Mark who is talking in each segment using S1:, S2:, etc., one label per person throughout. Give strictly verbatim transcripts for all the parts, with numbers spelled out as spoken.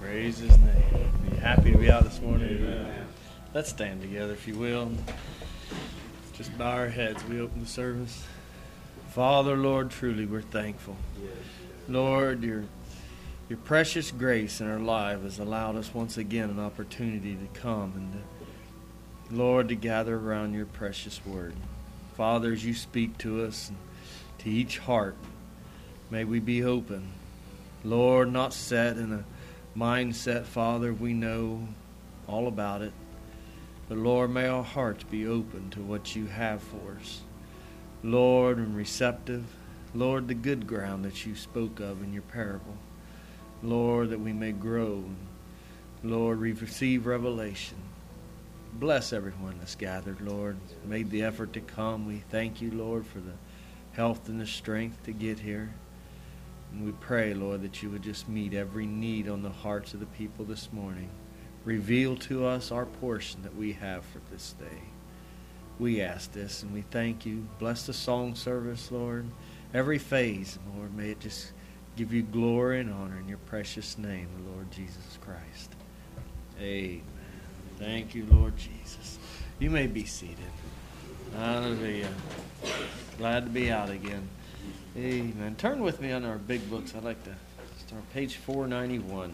S1: Praise His name. Be happy to be out this morning. Amen. Let's stand together, if you will. Just bow our heads. We open the service. Father, Lord, truly we're thankful. Lord, your your precious grace in our life has allowed us once again an opportunity to come and to, Lord, to gather around your precious word. Father, as you speak to us and to each heart, may we be open. Lord, not set in a mindset, Father, we know all about it. But Lord, may our hearts be open to what you have for us. Lord, and receptive. Lord, the good ground that you spoke of in your parable. Lord, that we may grow. Lord, we receive revelation. Bless everyone that's gathered, Lord. Made the effort to come. We thank you, Lord, for the health and the strength to get here. And we pray, Lord, that you would just meet every need on the hearts of the people this morning. Reveal to us our portion that we have for this day. We ask this and we thank you. Bless the song service, Lord. Every phase, Lord, may it just give you glory and honor in your precious name, the Lord Jesus Christ. Amen. Thank you, Lord Jesus. You may be seated. Hallelujah. Glad to be out again. Amen. Turn with me on our big books. I'd like to start page four ninety-one.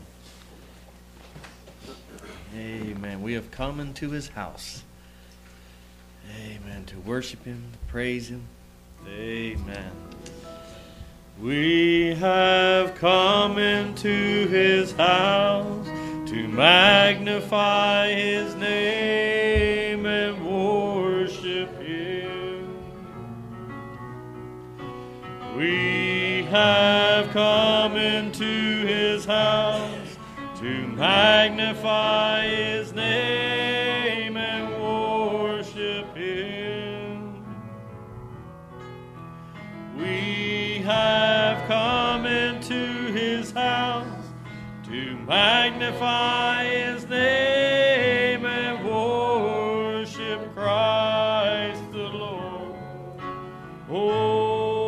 S1: Amen. We have come into his house. Amen. To worship him, to praise him. Amen. We have come into his house to magnify his name and worship him. We have come into his house to magnify his name and worship him. We have come into his house to magnify his name and worship Christ the Lord. Oh,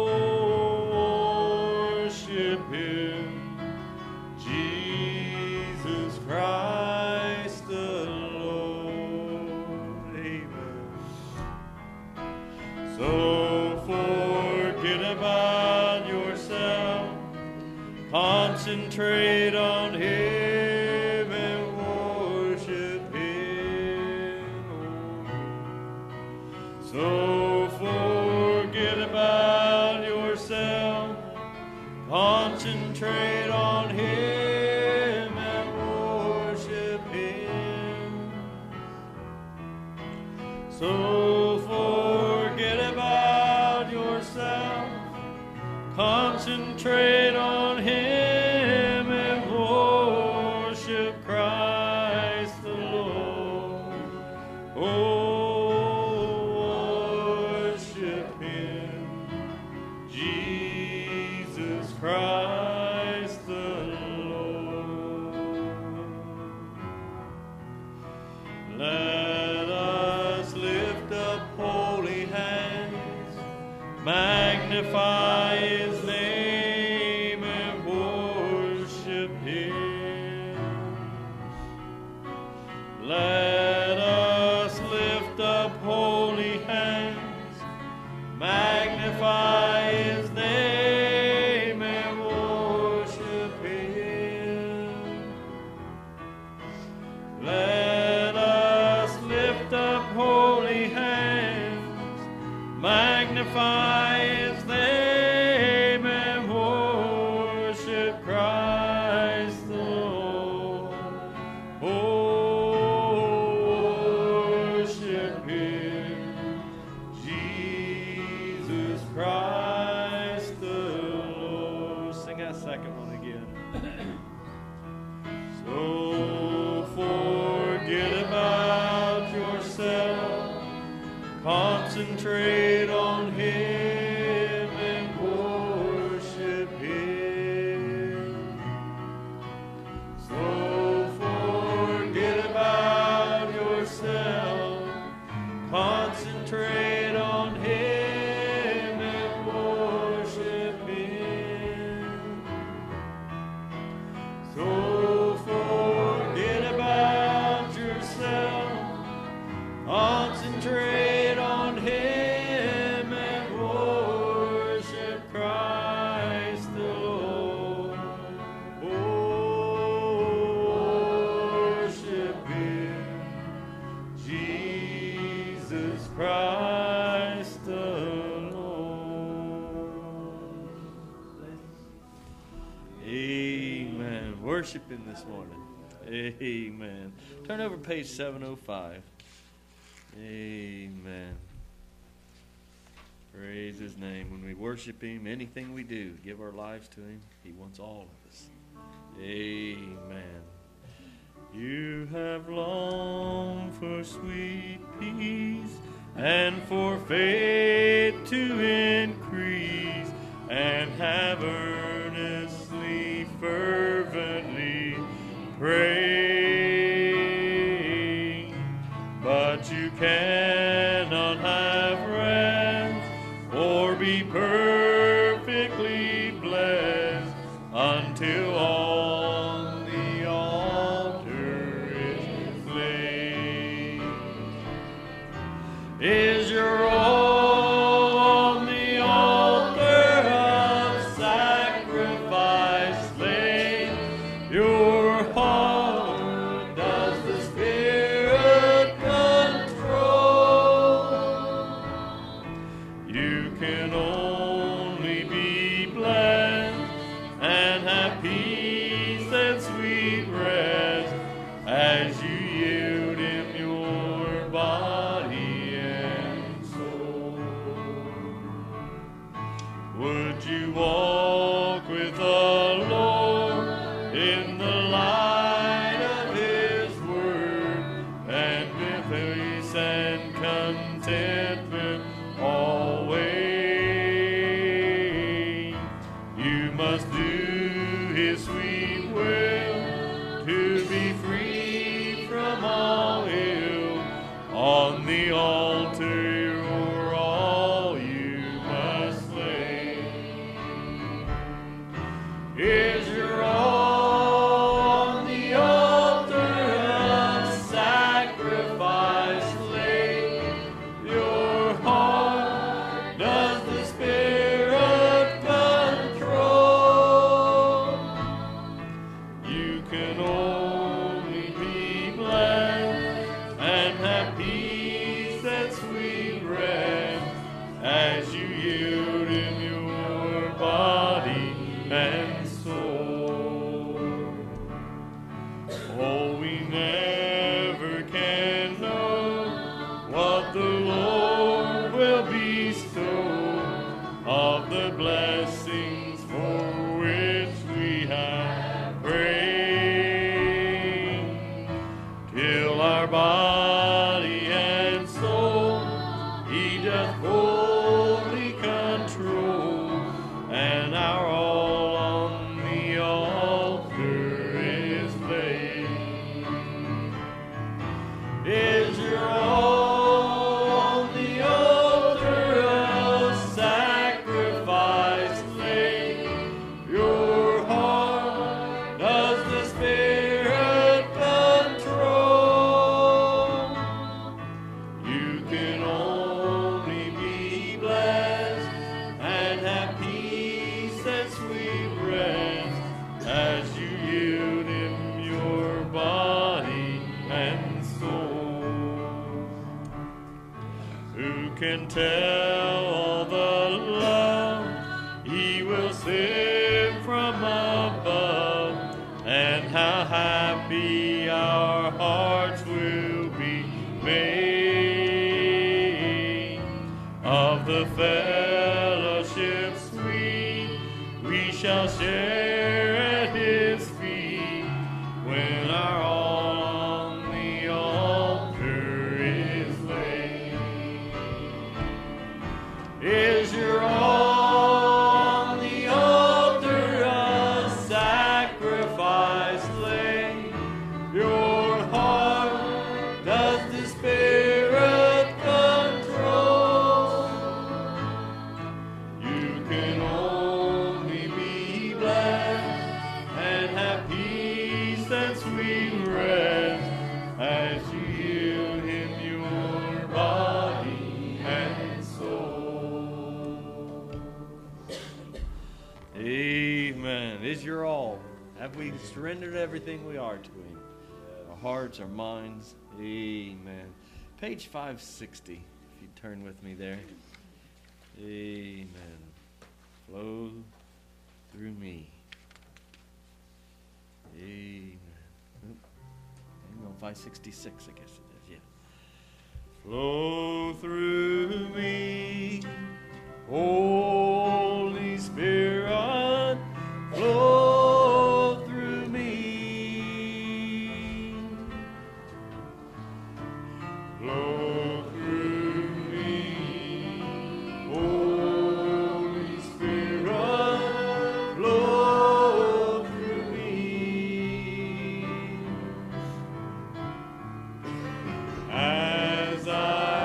S1: Christ the Lord. Amen. So forget about yourself, concentrate on him and worship him. So forget about yourself, concentrate on him. So forget about yourself, concentrate on him and worship Christ the Lord. Oh, worship him, Jesus Christ the Lord. Let magnify his name and worship him. Let us lift up holy hands, magnify his name and worship worship Him this morning. Amen. Turn over page seven oh five. Amen. Praise His name. When we worship Him, anything we do, give our lives to Him, He wants all of us. Amen. You have longed for sweet peace and for faith to increase, and have earnestly, fervently prayed. But you cannot have rest or be perfectly blessed until on the altar is laid. Is your all on the altar of sacrifice laid? Your heart does the Spirit control? You can only be blessed and have peace and sweet rest as you yield Him your body and soul. Would you walk with the Lord in the light of His word, and with peace and contentment always? You must do His sweet will to be free from all ill. On the altar you're all you must lay. Is your all on the altar of sacrifice laid? Your heart does the Spirit control? You can only be blessed and have peace and sweet rest as you yield Him your body and soul. Oh, we never can know what the Lord will bestow of the blessings for which we have prayed, till our body and soul He doth fully control, and our all on the altar is laid. Is your all on the altar of sacrifice laid? Your heart does the Spirit control? You can only be blessed and have peace and sweet rest as you yield Him your body and soul. Who can tell all the love He will send from above, and how happy our hearts will be made of the fellowship sweet we shall share at His feet when our all on the altar is laid. Is your all on the altar of sacrifice laid? Your heart does the Spirit control? You can only be blessed and have peace and sweet rest as you yield Him your body and soul. Amen. Is your all? Have we surrendered everything we are to Him? Our hearts, our minds. Amen. Page five sixty, if you turn with me there. Amen. Flow through me. Amen. Oop. Hang on, five sixty-six, I guess it is, yeah. Flow through me, Holy Spirit, flow through me. Flow through me, Holy Spirit, flow through me. As I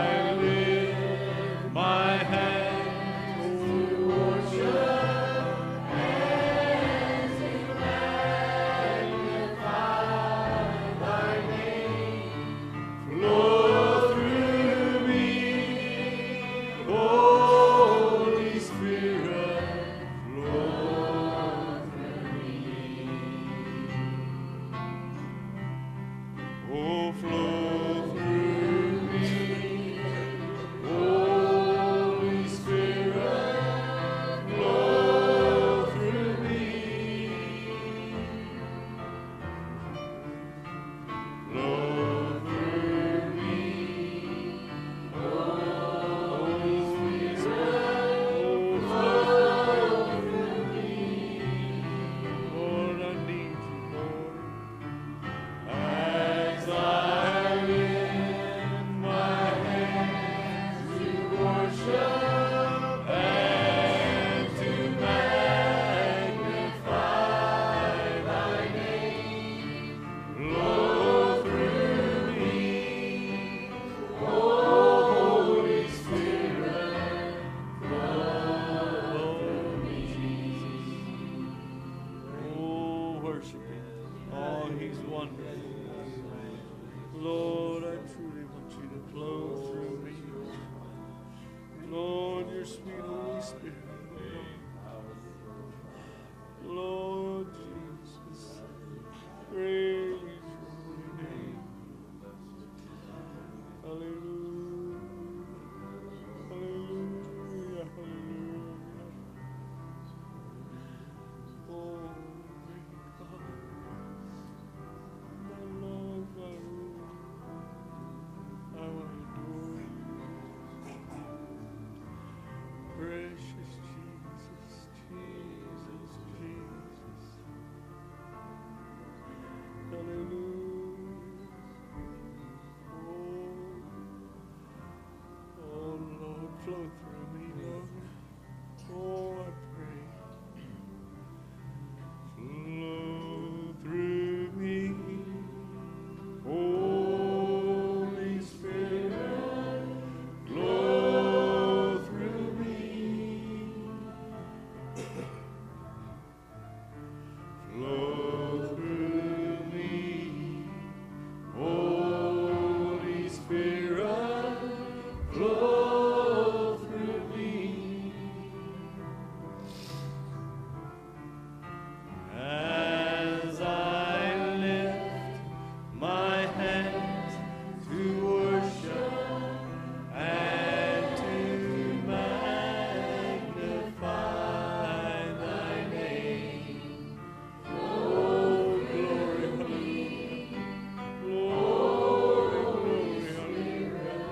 S1: lift my hands to worship and to magnify thy name, flow through me, Holy Spirit, flow through me. Oh, flow through me, Holy Spirit, flow through me. Flow through me, Holy Spirit, flow through me. Lord, I need you, Lord. As I lift my hands to worship and to magnify thy name, flow through me, Holy Spirit, flow through me. Oh, worship him. Oh, he's wonderful. Lord, I truly want you to flow through me. Lord, your sweet Holy Spirit. Lord Jesus, praise your holy name. Hallelujah, hallelujah, hallelujah. Oh, great God, my Lord, my Lord, I want to adore you. Precious Jesus, Jesus, Jesus. Hallelujah. Oh, oh Lord, flow through me, Lord. Oh, I pray. Flow through me, Holy Spirit, flow through me. Flow through me, Holy Spirit, flow through me. As I lift my hands to worship and to magnify thy name. Oh, glory, hallelujah. Glory, glory, hallelujah.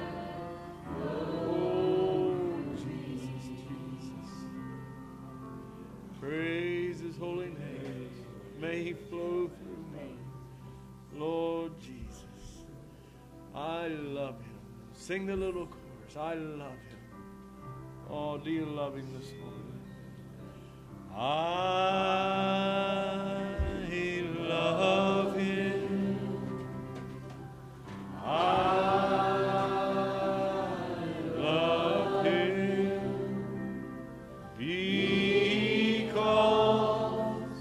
S1: Oh, Jesus, Jesus. Praise his holy name. May he flow through me. Lord Jesus, I love him. Sing the little chorus. I love him. Oh, do you love him this morning? I love him. I love him because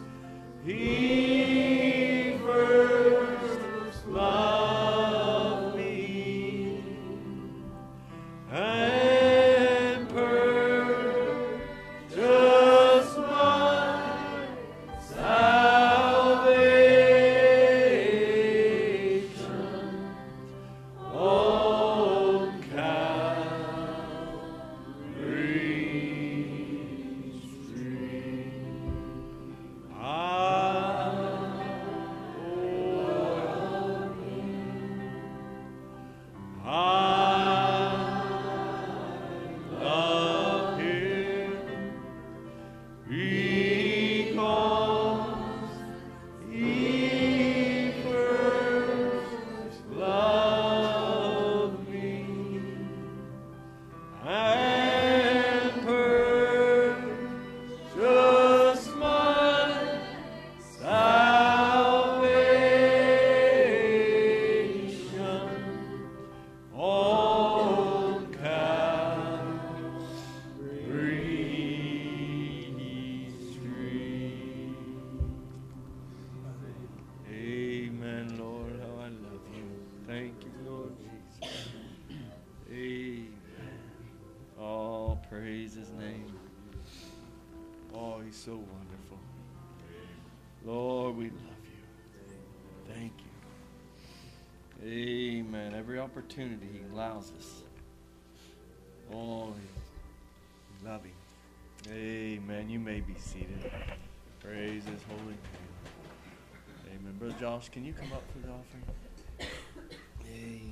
S1: he first loved me and purchased my So wonderful. Lord, we love you. Thank you. Amen. Every opportunity he allows us. Oh, we love him. Amen. You may be seated. Praise his holy name. Amen. Brother Josh, can you come up for the offering? Amen.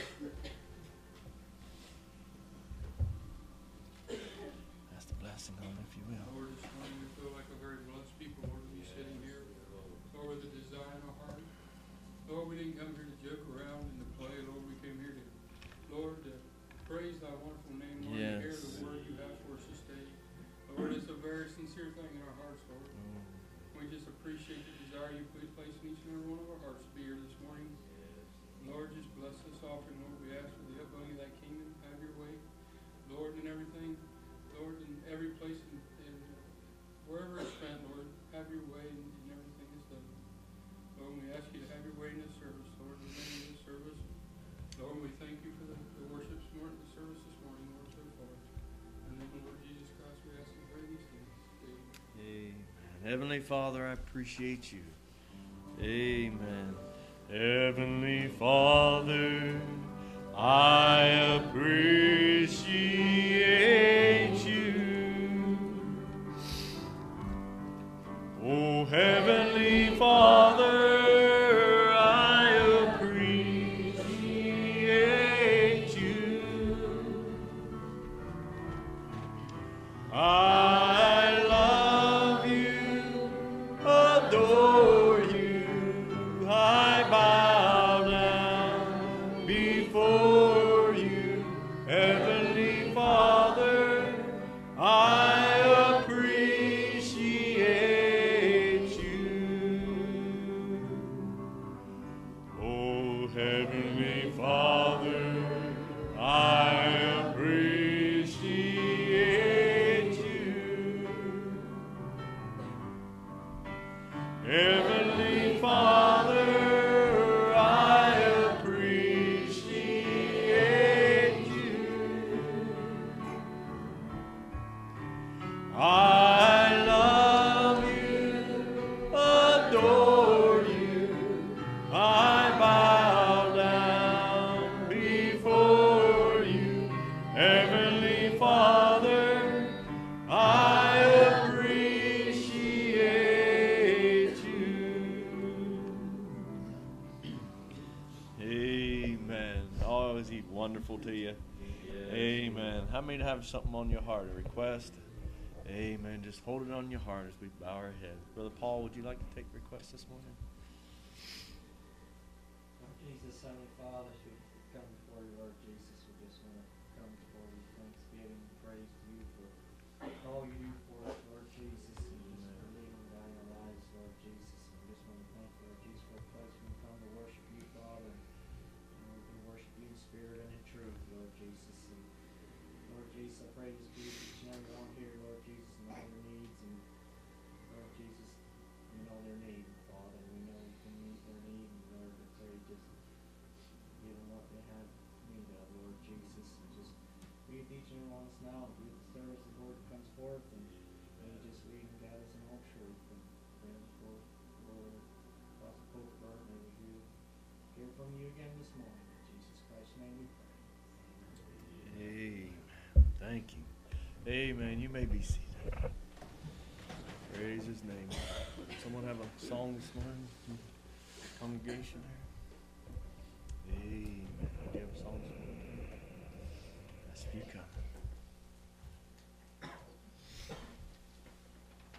S1: That's the blessing on it, if you will.
S2: Lord, this morning we feel like a very blessed people, Lord, to be sitting here. Lord, with a desire in our heart. Lord, we didn't come here to joke around and to play. Lord, we came here to, Lord, to praise thy wonderful name. Lord,
S1: yes.
S2: to hear the word you have for us this day. Lord, it's a very sincere thing in our hearts, Lord. Mm. We just appreciate the desire you put place in each and every one of our hearts to be here this morning. Lord, just bless this offering, Lord. We ask for the upbuilding of thy kingdom. Have your way, Lord, in everything. Lord, in every place and, and wherever it's spent, Lord, have your way in, in everything that's done. Lord, we ask you to have your way in this service, Lord, in the name of this service. Lord, we thank you for the, the worship this morning, the service this morning, Lord, so far. In the name of Lord Jesus Christ, we ask and pray these things. Amen.
S1: Amen. Heavenly Father, I appreciate you. Amen. Heavenly Father, I appreciate you. Oh, Heavenly Father, I appreciate you. I love you, adore you. I bow down before you, Heavenly Father. I appreciate you. Oh, Heavenly Father, I appreciate you. Heavenly Father, I appreciate you. I love you, adore you. I bow down before you, Heavenly Father. I appreciate you. Amen. Oh, is he wonderful to you? Amen. How many have something on your heart, a request? Amen. Just hold it on your heart as we bow our heads. Brother Paul, would you like to take requests this morning?
S3: Lord Jesus, Heavenly Father, as we come before you, Lord Jesus, we just want to come before you, thanksgiving and praise to you for all you do for us, Lord Jesus, and just for leading and guiding our lives, Lord Jesus. And we just want to thank you, Lord Jesus, for the place we come to worship you, Father. And we can worship you in spirit and in truth, Lord Jesus. And Lord Jesus, I pray this be with each and every one here, Lord Jesus, and all their needs. And Lord Jesus, you know their need, Father. And we know you can meet their need. And Lord, I pray just give them what they have need of, Lord Jesus. And just be with each and every one of us now and be with the service the Lord comes forth. And may you just lead and guide us in all truth. And pray for Lord, Apostle Pope Bert, may we hear, hear from you again this morning. In Jesus Christ's name we pray.
S1: Amen. Thank you. Amen. You may be seated. Praise his name. Someone have a song this morning? Congregation there? Amen. Do you have a song this morning? That's if you come.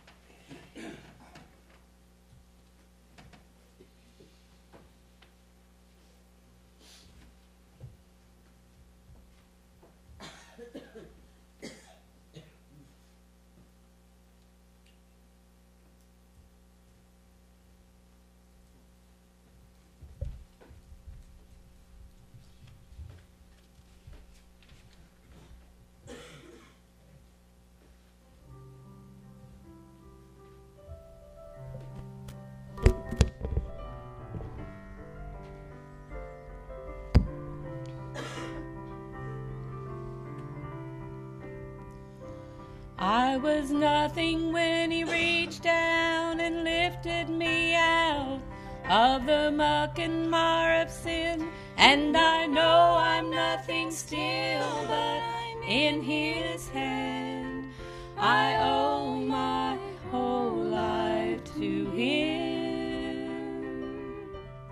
S4: was nothing when he reached down and lifted me out of the muck and mire of sin. And I know I'm nothing still, but I'm in his hand. I owe my whole life to him.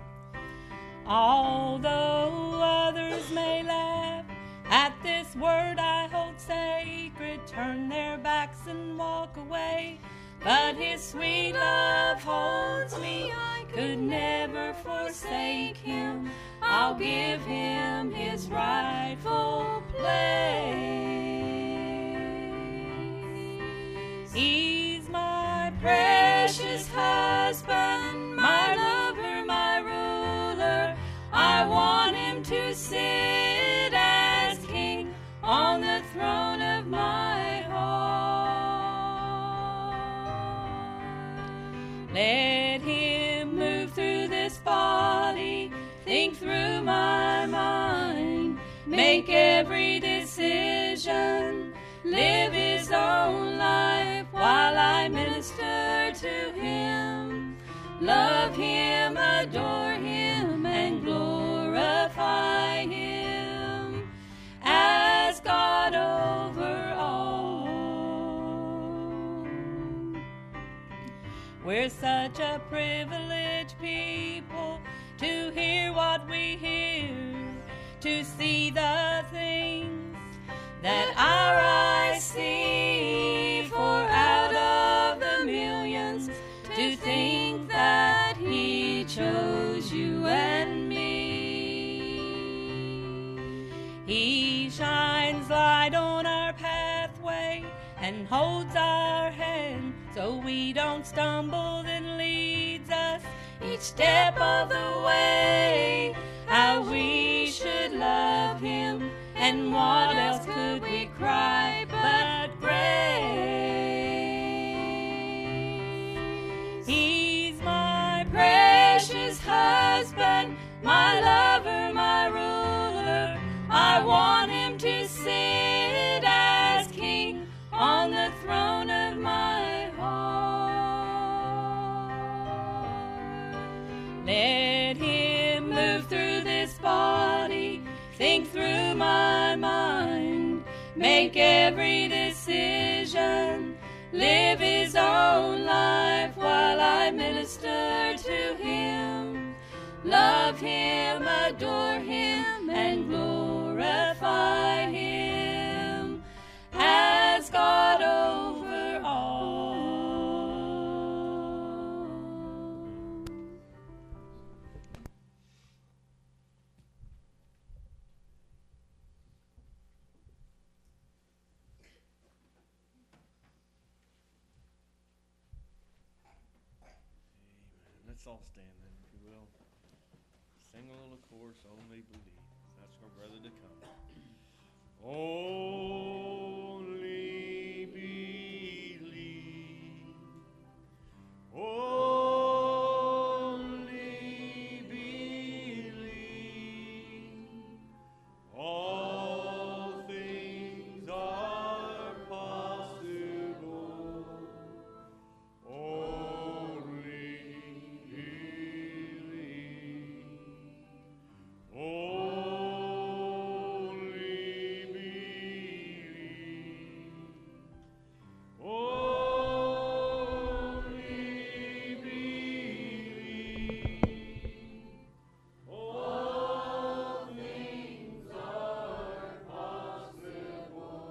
S4: Although others may laugh at this word I hold sacred, turn their backs and walk away, but his sweet love holds me. I could never forsake him. I'll give him his rightful place. He's my precious husband, my lover, my ruler. I want him to sit as king on the throne of my heart. Let him move through this body, think through my mind, make every decision, live his own life while I minister to him. Love him, adore him, and glorify him as God over all. We're such a privileged people to hear what we hear, to see the things that our eyes see, for out of the millions to think that he chose you and me. He shines light on our pathway and holds our hand so we don't stumble, then leads us each step of the way. How we should love him, and what else could we cry but grace? He's my precious husband, my lover, my ruler. I want him to sit as king on the throne of my heart. Let him move through this body, think through my mind, make every decision, live his own life while I minister to him. Love him, adore him, and glorify him as God over all.
S1: Let's all stand then, if you will. Sing a little chorus, only believe. That's our brother to come. Only believe. Only believe. All things are possible. Only believe. Only believe. Only believe. All things are possible.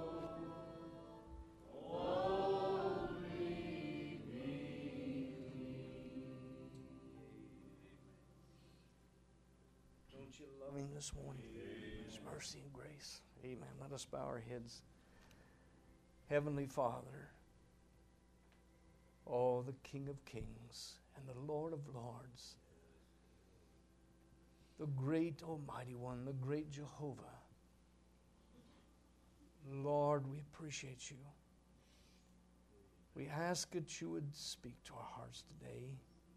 S1: Only believe.
S5: Don't you love him this morning? His mercy and grace. Amen. Let us bow our heads. Heavenly Father, oh, the King of Kings and the Lord of Lords, the great Almighty One, the great Jehovah. Lord, we appreciate you. We ask that you would speak to our hearts today.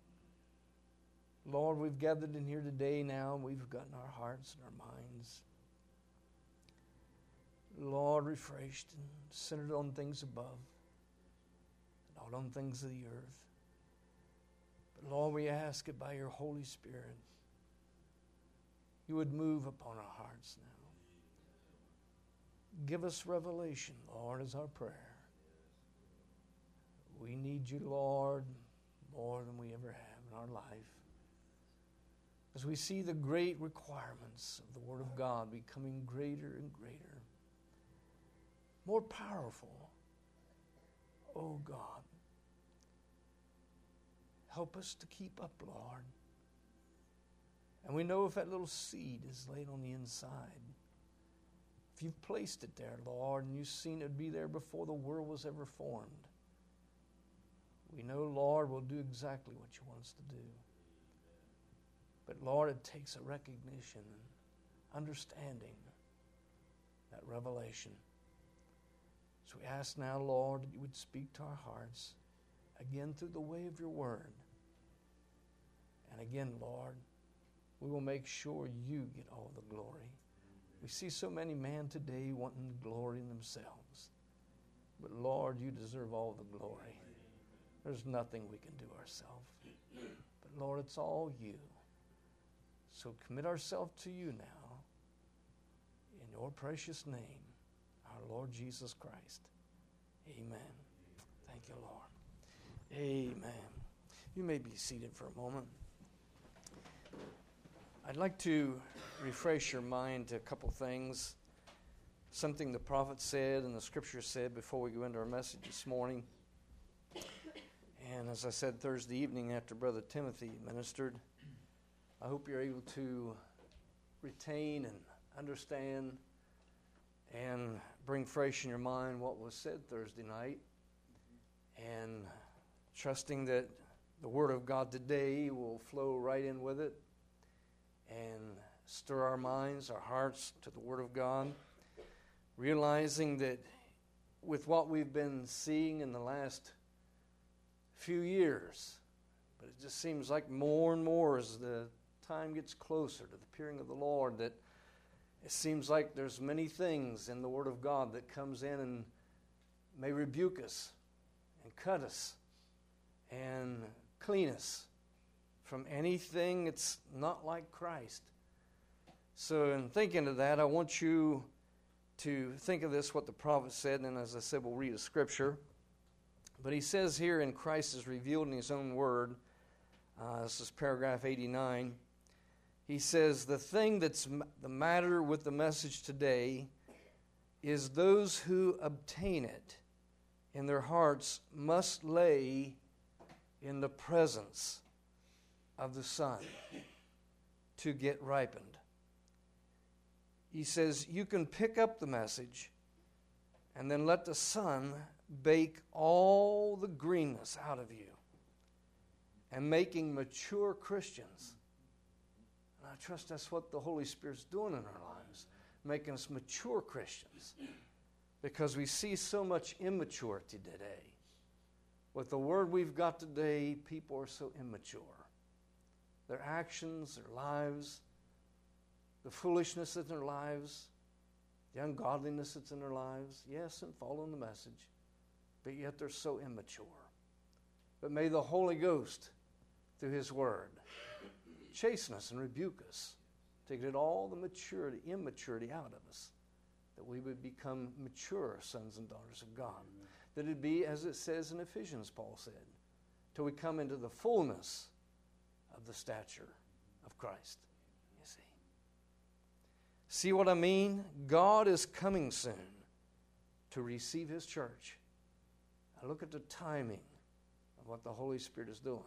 S5: Lord, we've gathered in here today now, and we've gotten our hearts and our minds, Lord, refreshed and centered on things above. not on things of the earth. But Lord, we ask it by your Holy Spirit, you would move upon our hearts now. Give us revelation, Lord, is our prayer. We need you, Lord, more than we ever have in our life. As we see the great requirements of the Word of God becoming greater and greater, more powerful. Oh God, help us to keep up, Lord. And we know if that little seed is laid on the inside, if you've placed it there, Lord, and you've seen it be there before the world was ever formed, we know, Lord, we'll do exactly what you want us to do. But Lord, it takes a recognition and understanding that revelation. So we ask now, Lord, that you would speak to our hearts again through the way of your word. And again, Lord, we will make sure you get all the glory. We see so many men today wanting glory in themselves. But Lord, you deserve all the glory. There's nothing we can do ourselves. But Lord, it's all you. So commit ourselves to you now. In your precious name, our Lord Jesus Christ. Amen. Thank you, Lord. Amen. You may be seated for a moment. I'd like to refresh your mind to a couple things. Something the prophet said and the scripture said before we go into our message this morning. And as I said Thursday evening after Brother Timothy ministered, I hope you're able to retain and understand and bring fresh in your mind what was said Thursday night, and trusting that the Word of God today will flow right in with it and stir our minds, our hearts to the Word of God, realizing that with what we've been seeing in the last few years, but it just seems like more and more as the time gets closer to the appearing of the Lord, that it seems like there's many things in the Word of God that comes in and may rebuke us and cut us and clean us from anything that's not like Christ. So in thinking of that, I want you to think of this, what the prophet said, and as I said, we'll read a scripture. But he says here, in Christ is revealed in his own word, uh, this is paragraph eighty-nine, he says, the thing that's m- the matter with the message today is those who obtain it in their hearts must lay in the presence of the Son to get ripened. He says, you can pick up the message and then let the Son bake all the greenness out of you and making mature Christians. And I trust that's what the Holy Spirit's doing in our lives, making us mature Christians, because we see so much immaturity today. With the word we've got today, people are so immature. Their actions, their lives, the foolishness that's in their lives, the ungodliness that's in their lives, yes, and following the message, but yet they're so immature. But may the Holy Ghost, through his word, chasten us and rebuke us to get all the maturity, immaturity out of us, that we would become mature sons and daughters of God. Amen. That it be, as it says in Ephesians, Paul said, till we come into the fullness of the stature of Christ. You see? See what I mean? God is coming soon to receive his church. Now look at the timing of what the Holy Spirit is doing.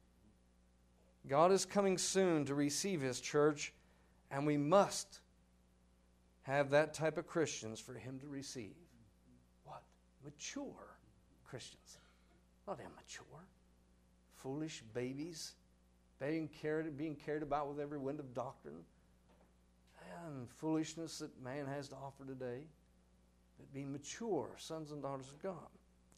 S5: God is coming soon to receive his church, and we must have that type of Christians for him to receive. What? Mature Christians. Not immature. Foolish babies being cared, being cared about with every wind of doctrine and foolishness that man has to offer today. But being mature sons and daughters of God.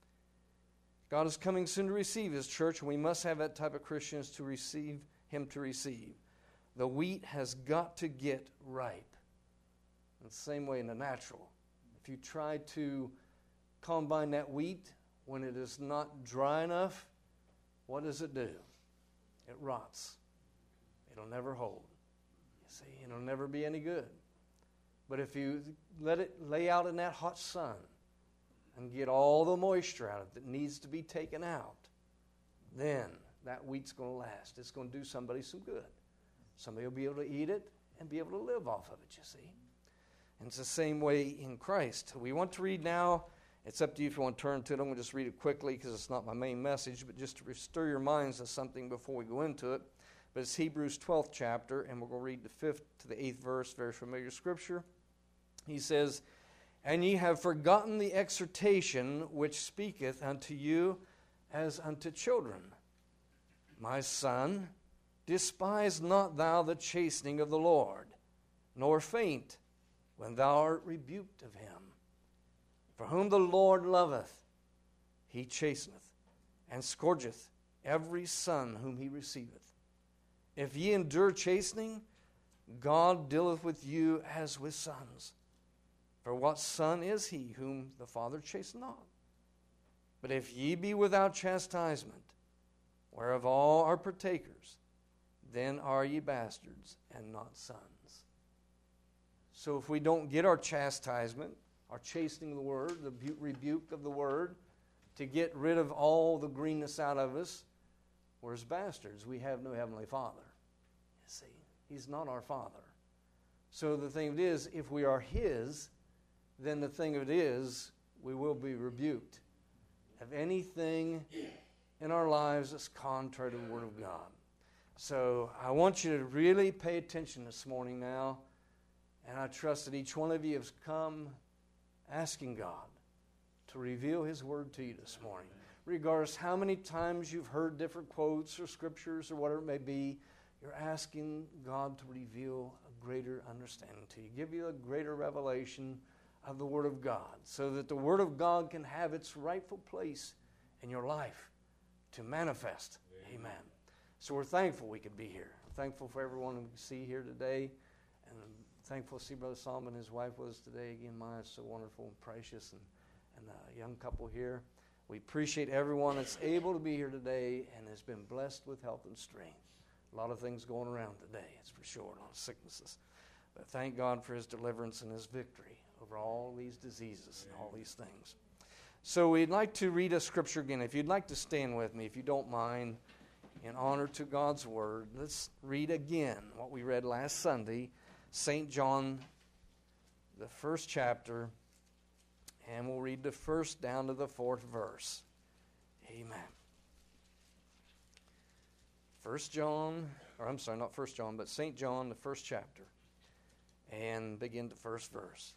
S5: God is coming soon to receive his church, and we must have that type of Christians to receive him to receive. The wheat has got to get ripe. In the same way in the natural. If you try to combine that wheat when it is not dry enough, what does it do? It rots. It'll never hold. You see, it'll never be any good. But if you let it lay out in that hot sun and get all the moisture out of it that needs to be taken out, then that wheat's going to last. It's going to do somebody some good. Somebody will be able to eat it and be able to live off of it, you see. And it's the same way in Christ. We want to read now. It's up to you if you want to turn to it. I'm going to just read it quickly because it's not my main message, but just to stir your minds to something before we go into it. But it's Hebrews twelfth chapter, and we're going to read the fifth to the eighth verse, very familiar scripture. He says, "And ye have forgotten the exhortation which speaketh unto you as unto children. My son, despise not thou the chastening of the Lord, nor faint when thou art rebuked of him. For whom the Lord loveth, he chasteneth, and scourgeth every son whom he receiveth. If ye endure chastening, God dealeth with you as with sons. For what son is he whom the Father chasteneth not? But if ye be without chastisement, whereof all are partakers, then are ye bastards and not sons." So if we don't get our chastisement, our chastening of the word, the rebuke of the word, to get rid of all the greenness out of us, we're as bastards. We have no heavenly Father. You see, he's not our Father. So the thing of it is, if we are his, then the thing of it is, we will be rebuked of anything in our lives that's contrary to the Word of God. So I want you to really pay attention this morning now, and I trust that each one of you has come asking God to reveal His Word to you this morning. Regardless how many times you've heard different quotes or scriptures or whatever it may be, you're asking God to reveal a greater understanding to you, give you a greater revelation of the Word of God, so that the Word of God can have its rightful place in your life to manifest. Amen. Amen. So we're thankful we could be here. We're thankful for everyone we see here today, and I'm thankful to see Brother Solomon and his wife with us today. Again, Maya is so wonderful and precious, and, and a young couple here. We appreciate everyone that's able to be here today and has been blessed with health and strength. A lot of things going around today, it's for sure, a lot of sicknesses. But thank God for His deliverance and His victory over all these diseases and all these things. So we'd like to read a scripture again. If you'd like to stand with me, if you don't mind, in honor to God's Word, let's read again what we read last Sunday, Saint John, the first chapter, and we'll read the first down to the fourth verse. Amen. First John, or I'm sorry, not First John, but Saint John, the first chapter, and begin the first verse.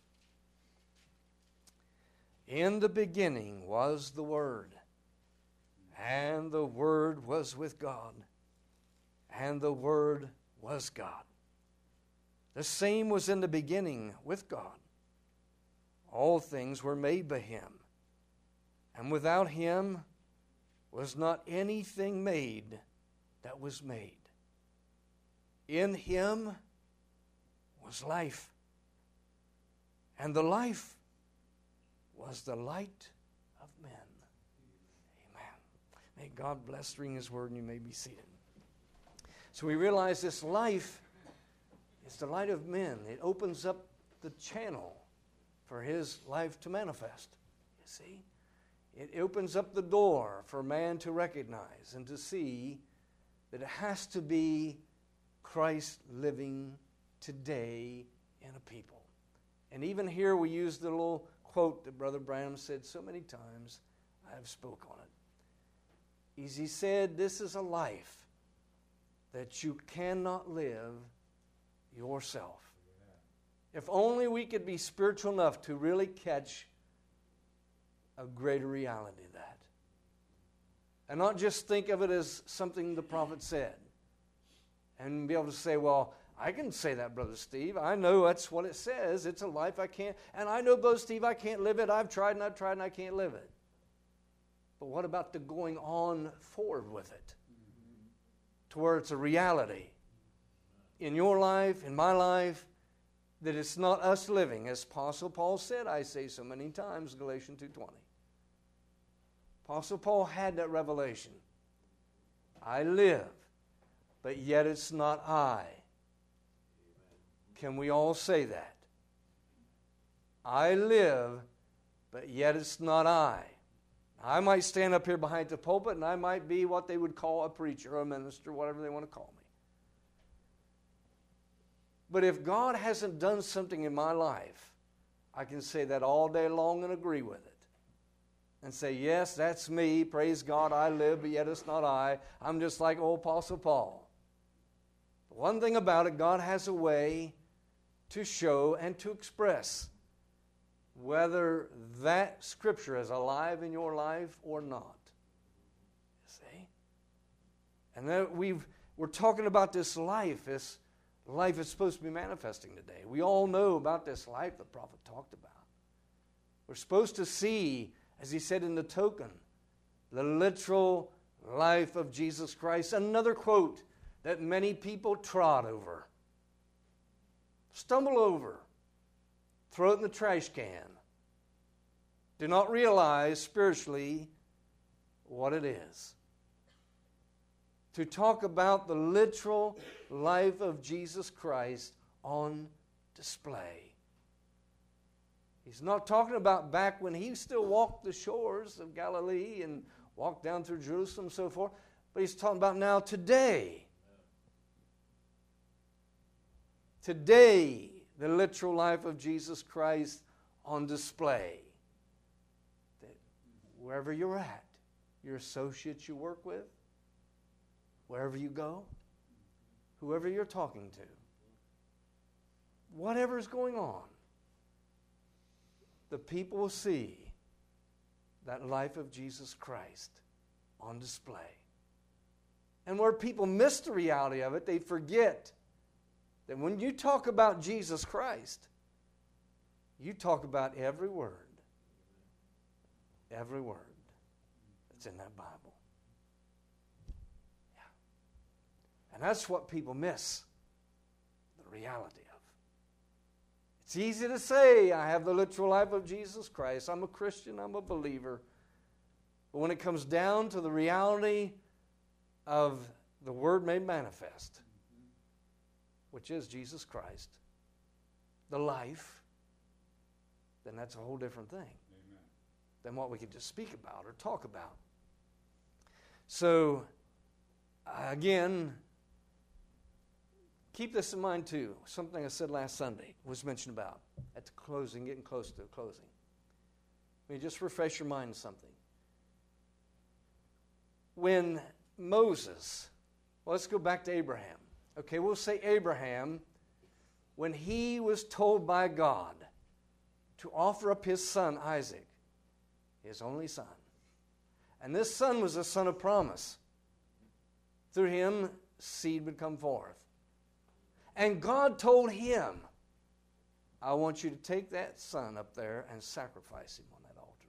S5: "In the beginning was the Word, and the Word was with God, and the Word was God. The same was in the beginning with God. All things were made by Him, and without Him was not anything made that was made. In Him was life, and the life was the light of men." Amen. May God bless reading His Word, and you may be seated. So we realize this life is the light of men. It opens up the channel for His life to manifest. You see? It opens up the door for man to recognize and to see that it has to be Christ living today in a people. And even here we use the little quote that Brother Branham said so many times. I have spoke on it. As he said, this is a life that you cannot live yourself. If only we could be spiritual enough to really catch a greater reality of that. And not just think of it as something the prophet said. And be able to say, well, I can say that, Brother Steve. I know that's what it says. It's a life I can't. And I know, Brother Steve, I can't live it. I've tried and I've tried and I can't live it. But what about the going on forward with it? To where it's a reality. In your life, in my life, that it's not us living. As Apostle Paul said, I say so many times, Galatians two twenty. Apostle Paul had that revelation. I live, but yet it's not I. Can we all say that? I live, but yet it's not I. I might stand up here behind the pulpit and I might be what they would call a preacher or a minister, whatever they want to call me. But if God hasn't done something in my life, I can say that all day long and agree with it. And say, yes, that's me. Praise God, I live, but yet it's not I. I'm just like old Apostle Paul. But one thing about it, God has a way to show and to express whether that Scripture is alive in your life or not. See? And then we've, we're talking about this life, this life is supposed to be manifesting today. We all know about this life the prophet talked about. We're supposed to see, as he said in the token, the literal life of Jesus Christ. Another quote that many people trod over, stumble over, throw it in the trash can. Do not realize spiritually what it is. To talk about the literal life of Jesus Christ on display. He's not talking about back when he still walked the shores of Galilee and walked down through Jerusalem and so forth, but he's talking about now today. Today, the literal life of Jesus Christ on display. That wherever you're at, your associates you work with, wherever you go, whoever you're talking to, whatever is going on, the people will see that life of Jesus Christ on display. And where people miss the reality of it, they forget that when you talk about Jesus Christ, you talk about every word, every word that's in that Bible. Yeah. And that's what people miss, the reality of. It's easy to say, I have the literal life of Jesus Christ. I'm a Christian, I'm a believer. But when it comes down to the reality of the Word made manifest, which is Jesus Christ, the life, then that's a whole different thing. Amen. Than what we could just speak about or talk about. So, again, keep this in mind too. Something I said last Sunday was mentioned about at the closing, getting close to the closing. Let me just refresh your mind on something. When Moses, well, let's go back to Abraham. Okay, we'll say Abraham, when he was told by God to offer up his son Isaac, his only son. And this son was a son of promise. Through him, seed would come forth. And God told him, I want you to take that son up there and sacrifice him on that altar.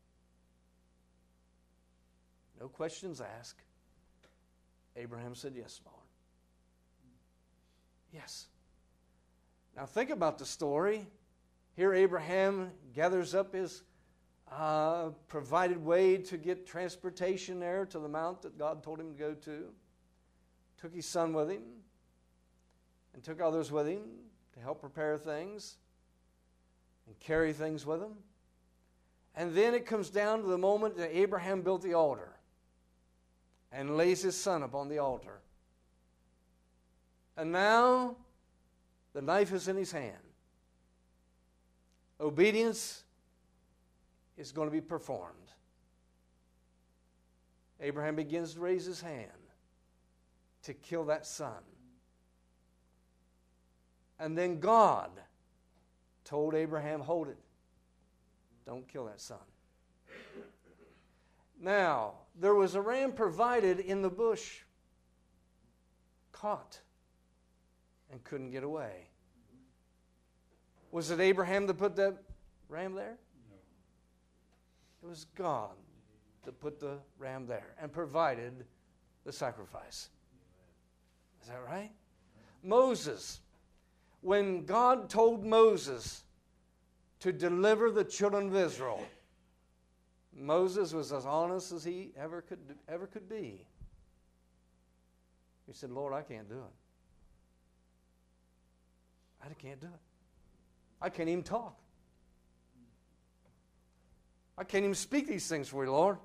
S5: No questions asked. Abraham said, yes, Lord. Yes. Now think about the story. Here Abraham gathers up his uh, provided way to get transportation there to the mount that God told him to go to. Took his son with him. And took others with him to help prepare things and carry things with him. And then it comes down to the moment that Abraham built the altar and lays his son upon the altar. And now the knife is in his hand. Obedience is going to be performed. Abraham begins to raise his hand to kill that son. And then God told Abraham, hold it. Don't kill that son. Now, there was a ram provided in the bush, caught, and couldn't get away. Was it Abraham that put that ram there? No. It was God that put the ram there and provided the sacrifice. Is that right? Moses. When God told Moses to deliver the children of Israel Moses was as honest as he ever could ever could be. He said, Lord, I can't do it. I can't do it. I can't even talk. I can't even speak these things for you, Lord.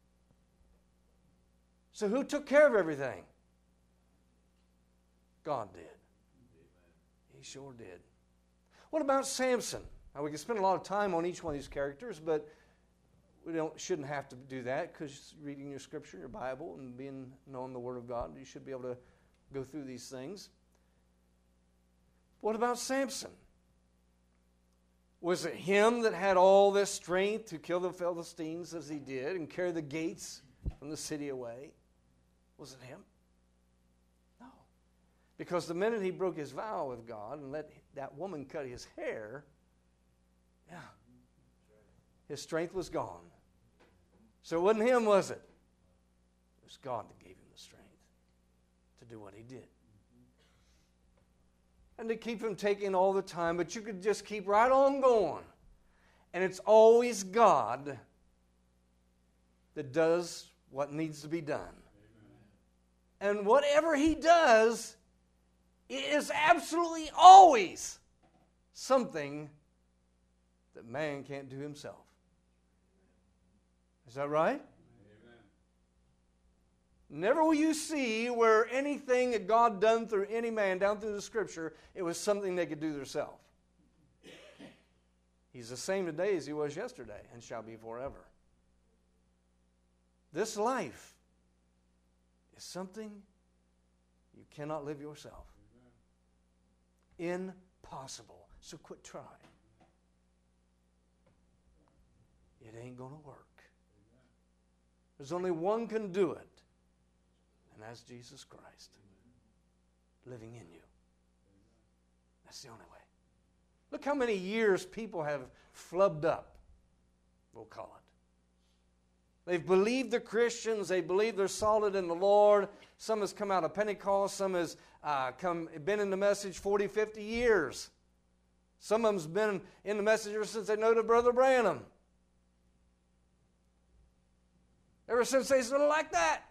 S5: So who took care of everything? God did. He sure did. What about Samson? Now, we can spend a lot of time on each one of these characters, but we don't shouldn't have to do that, because reading your scripture, your Bible, and being knowing the Word of God, you should be able to go through these things. What about Samson? Was it him that had all this strength to kill the Philistines as he did and carry the gates from the city away? Was it him? No. Because the minute he broke his vow with God and let that woman cut his hair, yeah, his strength was gone. So it wasn't him, was it? It was God that gave him the strength to do what he did. And to keep him taking all the time, but you could just keep right on going. And it's always God that does what needs to be done. Amen. And whatever he does, it is absolutely always something that man can't do himself. Is that right? Never will you see where anything that God done through any man down through the Scripture, it was something they could do themselves. He's the same today as he was yesterday and shall be forever. This life is something you cannot live yourself. Impossible. So quit trying. It ain't going to work. There's only one can do it. And that's Jesus Christ living in you. That's the only way. Look how many years people have flubbed up, we'll call it. They've believed the Christians. They believe they're solid in the Lord. Some has come out of Pentecost. Some has uh, come been in the message forty, fifty years. Some of them's been in the message ever since they know the Brother Branham. Ever since they sort of like that.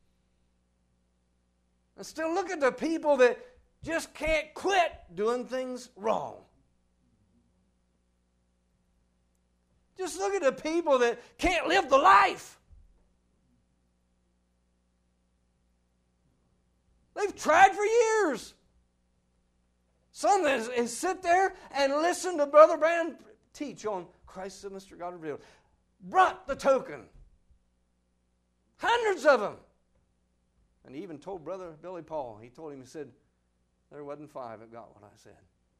S5: And still look at the people that just can't quit doing things wrong. Just look at the people that can't live the life. They've tried for years. Some is, is sit there and listen to Brother Branham teach on Christ the Mystery God revealed. Brought the token. Hundreds of them. And he even told Brother Billy Paul, he told him, he said, there wasn't five that got what I said.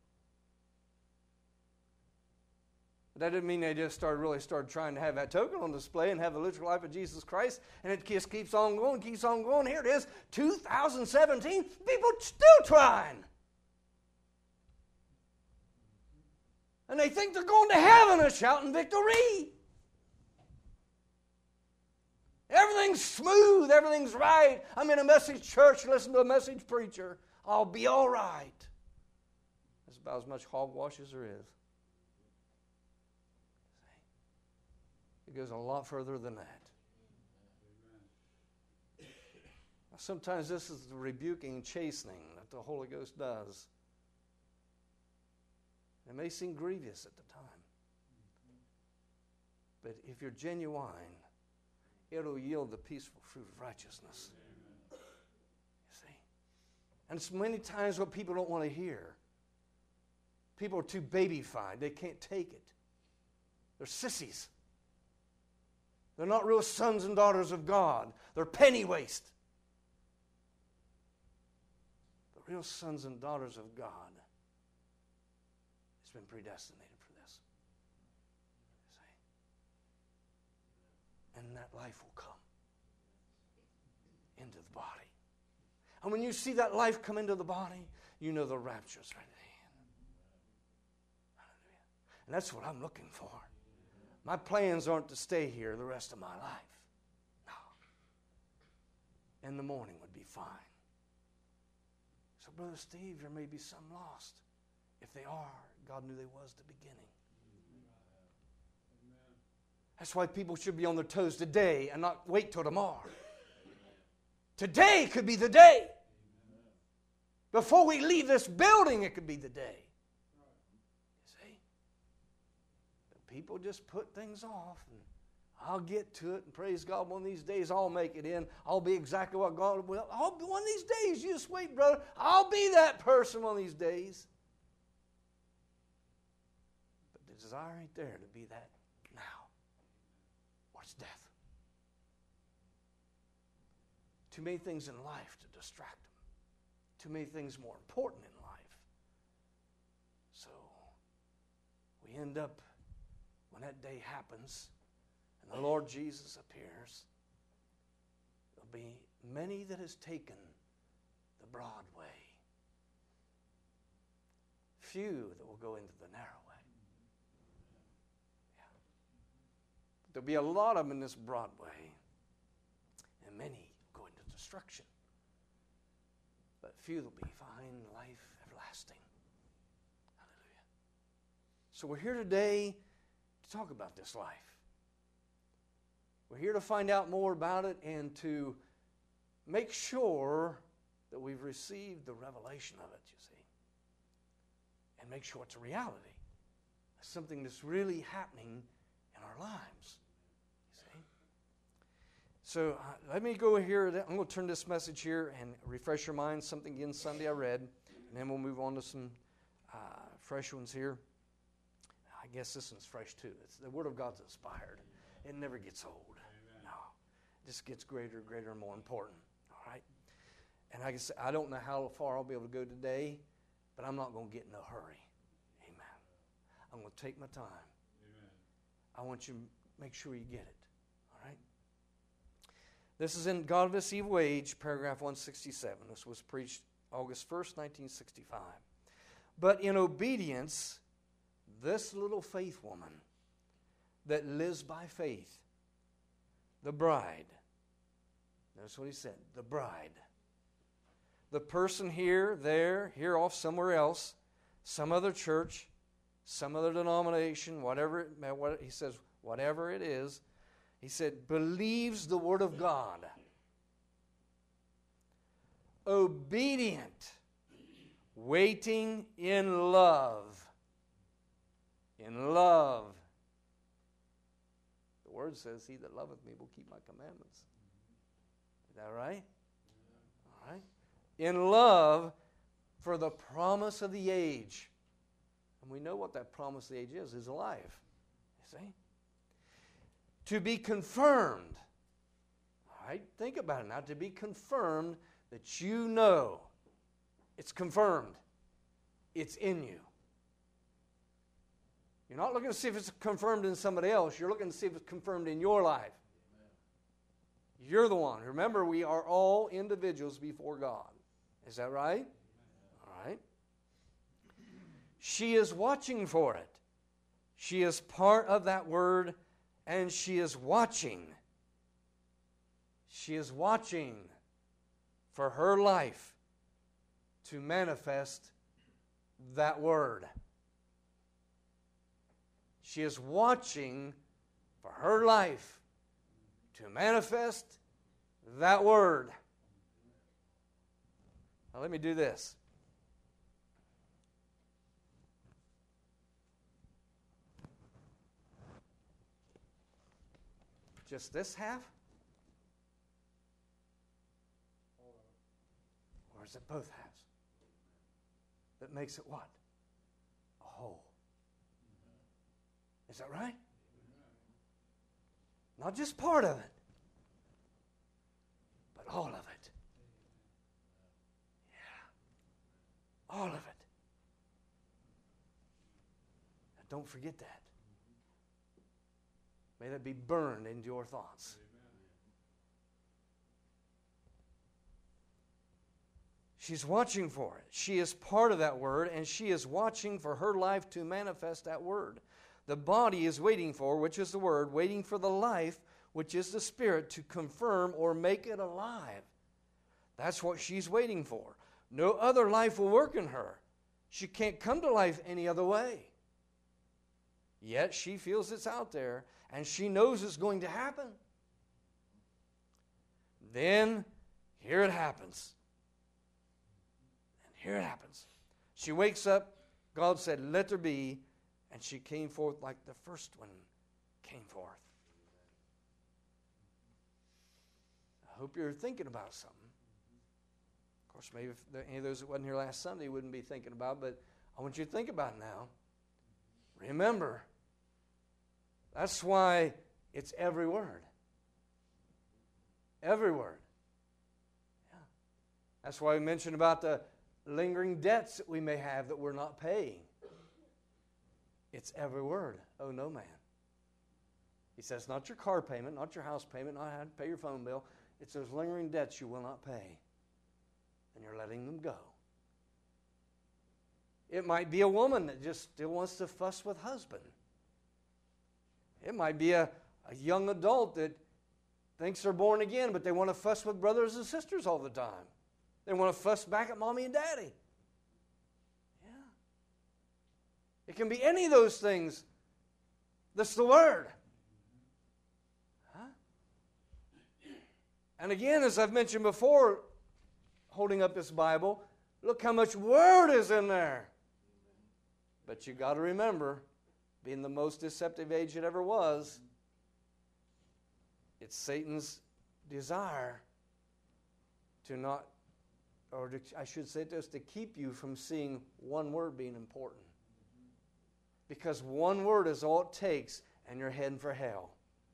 S5: But that didn't mean they just started really started trying to have that token on display and have the literal life of Jesus Christ, and it just keeps on going, keeps on going. Here it is, two thousand seventeen, people still trying. And they think they're going to heaven and shouting victory. Everything's smooth. Everything's right. I'm in a message church. Listen to a message preacher. I'll be all right. That's about as much hogwash as there is. It goes a lot further than that. Sometimes this is the rebuking and chastening that the Holy Ghost does. It may seem grievous at the time. But if you're genuine, it'll yield the peaceful fruit of righteousness. You see? And it's many times what people don't want to hear. People are too babyfied. They can't take it. They're sissies. They're not real sons and daughters of God. They're penny waste. The real sons and daughters of God has been predestinated for this. See? And that life will come into the body. And when you see that life come into the body, you know the rapture's right at hand. Hallelujah. And that's what I'm looking for. My plans aren't to stay here the rest of my life. No. And the morning would be fine. So, Brother Steve, there may be some lost. If they are, God knew they was at the beginning. That's why people should be on their toes today and not wait till tomorrow. Today could be the day. Before we leave this building, it could be the day. You see? But people just put things off. And I'll get to it, and praise God, one of these days I'll make it in. I'll be exactly what God will. I'll be one of these days. You just wait, brother. I'll be that person one of these days. But the desire ain't there to be that now. Or it's death. Too many things in life to distract them. Too many things more important in life. So we end up, when that day happens, and the Lord Jesus appears, there'll be many that has taken the broad way. Few that will go into the narrow way. Yeah. There'll be a lot of them in this broad way, and many go into destruction. But few will be find life everlasting. Hallelujah. So we're here today to talk about this life. We're here to find out more about it and to make sure that we've received the revelation of it, you see. And make sure it's a reality. It's something that's really happening in our lives, you see. So uh, let me go here. I'm going to turn this message here and refresh your mind. Something again Sunday I read. And then we'll move on to some uh, fresh ones here. I guess this one's fresh too. It's, the Word of God's inspired. It never gets old. No. It just gets greater and greater and more important. All right? And I guess I don't know how far I'll be able to go today, but I'm not going to get in a hurry. Amen. I'm going to take my time. Amen. I want you to make sure you get it. All right? This is in God of this Evil Age, paragraph one sixty-seven. This was preached August first, nineteen sixty-five. But in obedience, this little faith woman that lives by faith, the bride. That's what he said, the bride. The person here, there, here off somewhere else, some other church, some other denomination, whatever it, what, he says, whatever it is, he said, believes the Word of God. Obedient, waiting in love. In love. The Word says, he that loveth me will keep my commandments. Is that right? All right. In love for the promise of the age. And we know what that promise of the age is, is alive. You see? To be confirmed. All right, think about it now. To be confirmed that you know it's confirmed. It's in you. You're not looking to see if it's confirmed in somebody else. You're looking to see if it's confirmed in your life. Amen. You're the one. Remember, we are all individuals before God. Is that right? Amen. All right. She is watching for it. She is part of that word, and she is watching. She is watching for her life to manifest that word. She is watching for her life to manifest that word. Now let me do this. Just this half? Or is it both halves? That makes it what? A whole. Is that right? Not just part of it, but all of it. Yeah. All of it. Now don't forget that. May that be burned into your thoughts. She's watching for it. She is part of that word, and she is watching for her life to manifest that word. The body is waiting for, which is the word, waiting for the life, which is the spirit, to confirm or make it alive. That's what she's waiting for. No other life will work in her. She can't come to life any other way. Yet she feels it's out there, and she knows it's going to happen. Then, here it happens. And here it happens. She wakes up, God said, let there be, and she came forth like the first one came forth. I hope you're thinking about something. Of course, maybe if there, any of those that wasn't here last Sunday wouldn't be thinking about, but I want you to think about it now. Remember, that's why it's every word. Every word. Yeah. That's why we mentioned about the lingering debts that we may have that we're not paying. It's every word. Oh, no, man. He says, not your car payment, not your house payment, not how to pay your phone bill. It's those lingering debts you will not pay. And you're letting them go. It might be a woman that just still wants to fuss with husband. It might be a, a young adult that thinks they're born again, but they want to fuss with brothers and sisters all the time. They want to fuss back at mommy and daddy. Yeah. It can be any of those things. That's the word. Huh? And again, as I've mentioned before, holding up this Bible, look how much word is in there. But you got to remember, being the most deceptive age it ever was, it's Satan's desire to not, or to, I should say this, to keep you from seeing one word being important. Because one word is all it takes, and you're heading for hell.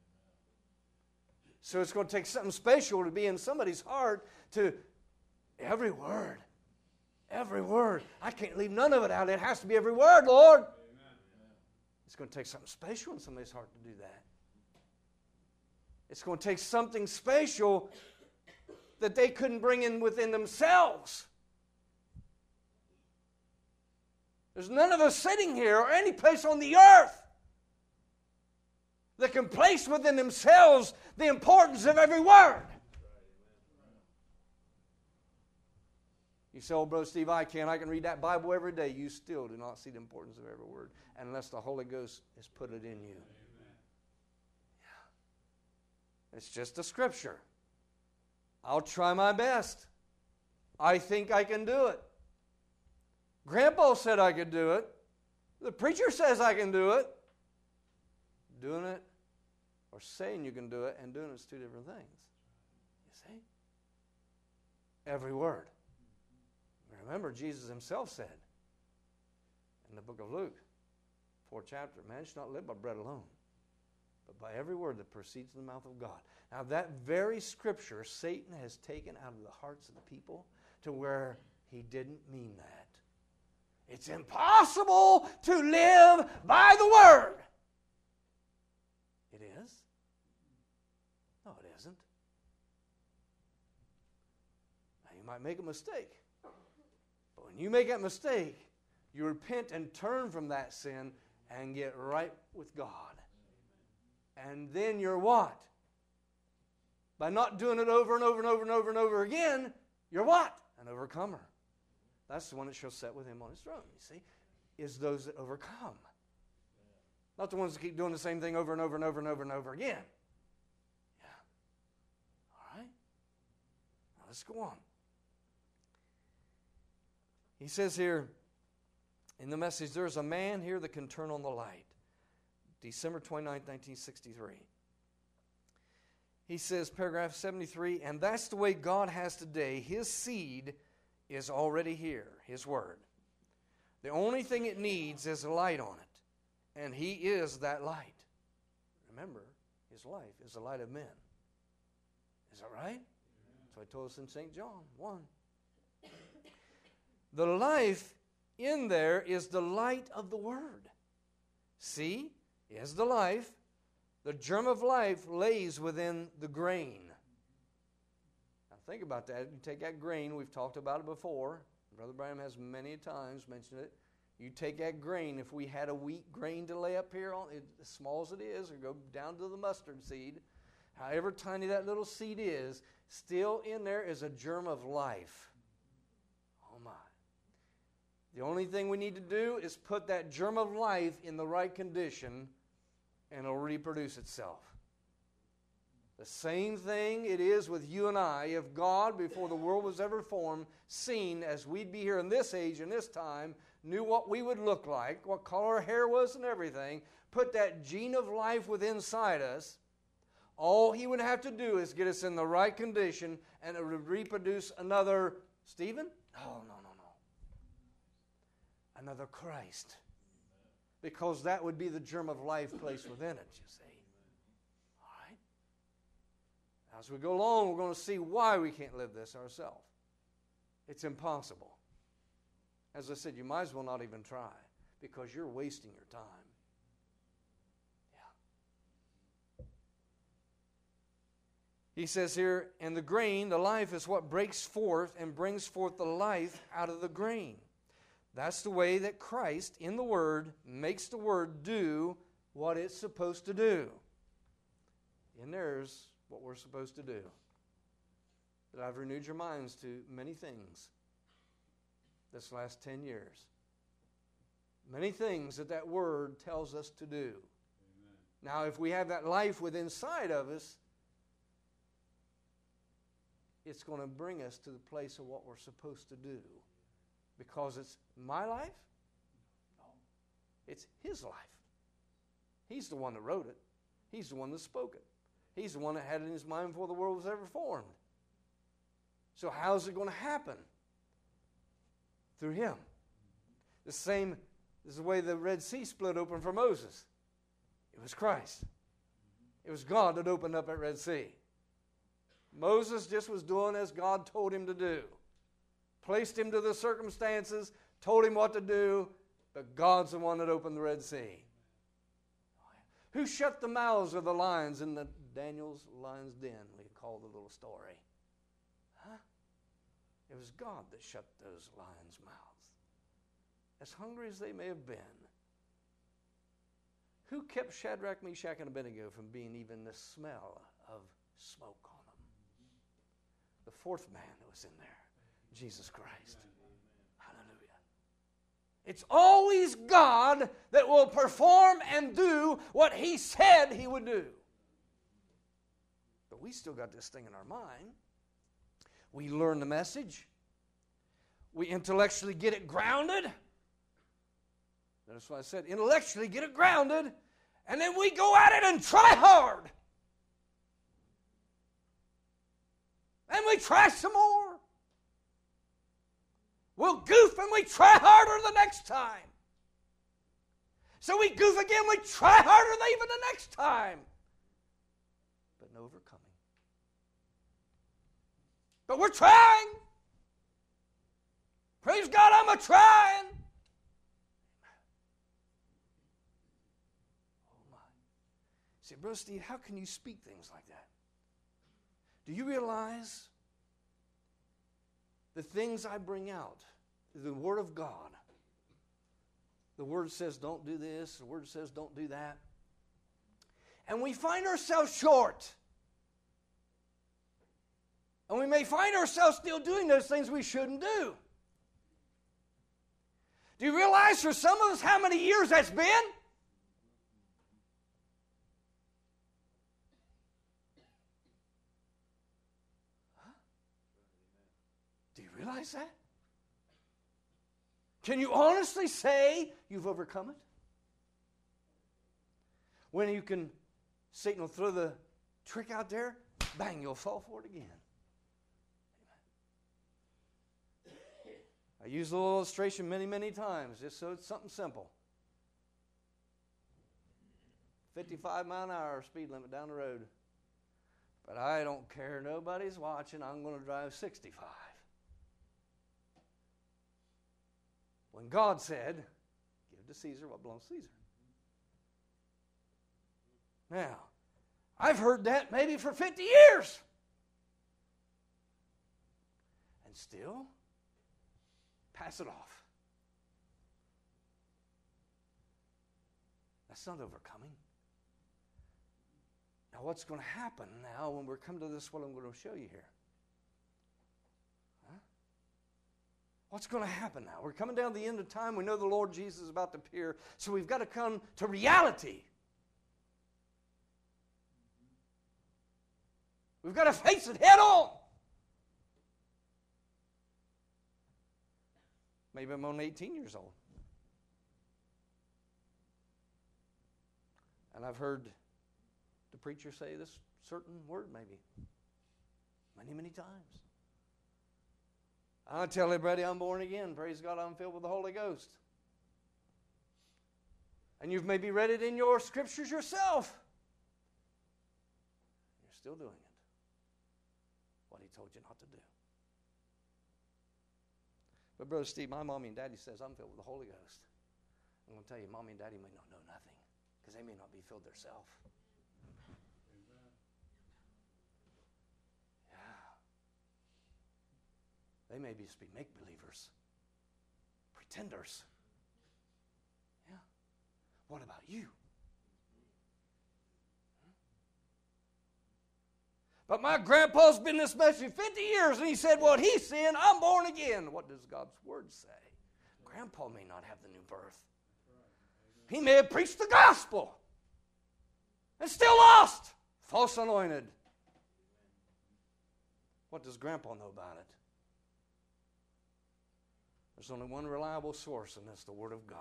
S5: So it's going to take something special to be in somebody's heart to, every word, every word. I can't leave none of it out. It has to be every word, Lord. Amen. It's going to take something special in somebody's heart to do that. It's going to take something special that they couldn't bring in within themselves. There's none of us sitting here or any place on the earth that can place within themselves the importance of every word. You say, oh, Brother Steve, I can. I can read that Bible every day. You still do not see the importance of every word unless the Holy Ghost has put it in you. Yeah. It's just a scripture. I'll try my best. I think I can do it. Grandpa said I could do it. The preacher says I can do it. Doing it or saying you can do it and doing it is two different things. You see? Every word. Remember, Jesus himself said in the book of Luke, fourth chapter, man should not live by bread alone, but by every word that proceeds from the mouth of God. Now that very scripture, Satan has taken out of the hearts of the people to where he didn't mean that. It's impossible to live by the word. It is? No, it isn't. Now you might make a mistake. But when you make that mistake, you repent and turn from that sin and get right with God. And then you're what? By not doing it over and over and over and over and over again, you're what? An overcomer. That's the one that shall sit with him on his throne, you see, is those that overcome. Not the ones that keep doing the same thing over and over and over and over and over again. Yeah. All right? Now let's go on. He says here in the message, there's a man here that can turn on the light. December twenty-ninth, nineteen sixty-three. He says, paragraph seventy-three, and that's the way God has today. His seed is already here, His Word. The only thing it needs is a light on it, and He is that light. Remember, His life is the light of men. Is that right? That's what He told us in Saint John one. The life in there is the light of the Word. See, is the life. The germ of life lays within the grain. Now think about that. You take that grain, we've talked about it before. Brother Branham has many times mentioned it. You take that grain, if we had a wheat grain to lay up here, on it, as small as it is, or go down to the mustard seed, however tiny that little seed is, still in there is a germ of life. Oh my. The only thing we need to do is put that germ of life in the right condition, and it'll reproduce itself. The same thing it is with you and I. If God, before the world was ever formed, seen as we'd be here in this age and this time, knew what we would look like, what color our hair was and everything, put that gene of life within inside us, all He would have to do is get us in the right condition, and it would reproduce another Stephen? Oh, no, no, no. Another Christ. Because that would be the germ of life placed within it, you see. All right? As we go along, we're going to see why we can't live this ourselves. It's impossible. As I said, you might as well not even try, because you're wasting your time. Yeah. He says here, and the grain, the life, is what breaks forth and brings forth the life out of the grain. That's the way that Christ, in the Word, makes the Word do what it's supposed to do. And there's what we're supposed to do. That I've renewed your minds to many things this last ten years. Many things that that Word tells us to do. Amen. Now, if we have that life within inside of us, it's going to bring us to the place of what we're supposed to do. Because it's my life? No. It's His life. He's the one that wrote it. He's the one that spoke it. He's the one that had it in His mind before the world was ever formed. So how's it going to happen? Through Him. The same is the way the Red Sea split open for Moses. It was Christ. It was God that opened up that Red Sea. Moses just was doing as God told him to do. Placed him to the circumstances, told him what to do, but God's the one that opened the Red Sea. Who shut the mouths of the lions in the Daniel's lion's den, we call the little story? Huh? It was God that shut those lions' mouths. As hungry as they may have been. Who kept Shadrach, Meshach, and Abednego from being even the smell of smoke on them? The fourth man that was in there. Jesus Christ. Hallelujah. It's always God that will perform and do what He said He would do. But we still got this thing in our mind. We learn the message. We intellectually get it grounded. That's why I said intellectually get it grounded. And then we go at it and try hard. And we try some more. We'll goof and we try harder the next time. So we goof again, we try harder even the next time. But no overcoming. But we're trying. Praise God, I'm a-trying. Oh my. See, Brother Steve, how can you speak things like that? Do you realize the things I bring out, the Word of God? The Word says don't do this, the Word says don't do that. And we find ourselves short. And we may find ourselves still doing those things we shouldn't do. Do you realize for some of us how many years that's been? Huh? Do you realize that? Can you honestly say you've overcome it? When you can, Satan will throw the trick out there, bang, you'll fall for it again. I use the little illustration many, many times, just so it's something simple. fifty-five mile an hour speed limit down the road. But I don't care, nobody's watching, I'm going to drive sixty-five. When God said, give to Caesar what belongs to Caesar. Now, I've heard that maybe for fifty years. And still, pass it off. That's not overcoming. Now, what's going to happen now when we come to this, what I'm going to show you here? Huh? What's going to happen now? We're coming down to the end of time. We know the Lord Jesus is about to appear. So we've got to come to reality. We've got to face it head on. Maybe I'm only eighteen years old. And I've heard the preacher say this certain word maybe many, many times. I tell everybody I'm born again. Praise God, I'm filled with the Holy Ghost. And you've maybe read it in your scriptures yourself. You're still doing it. What He told you not to do. But Brother Steve, my mommy and daddy says I'm filled with the Holy Ghost. I'm going to tell you, mommy and daddy may not know nothing because they may not be filled themselves. They may just be make-believers, pretenders. Yeah. What about you? But my grandpa's been this message fifty years, and he said, what he's saying, I'm born again. What does God's word say? Grandpa may not have the new birth. He may have preached the gospel and still lost. False anointed. What does Grandpa know about it? There's only one reliable source, and that's the Word of God.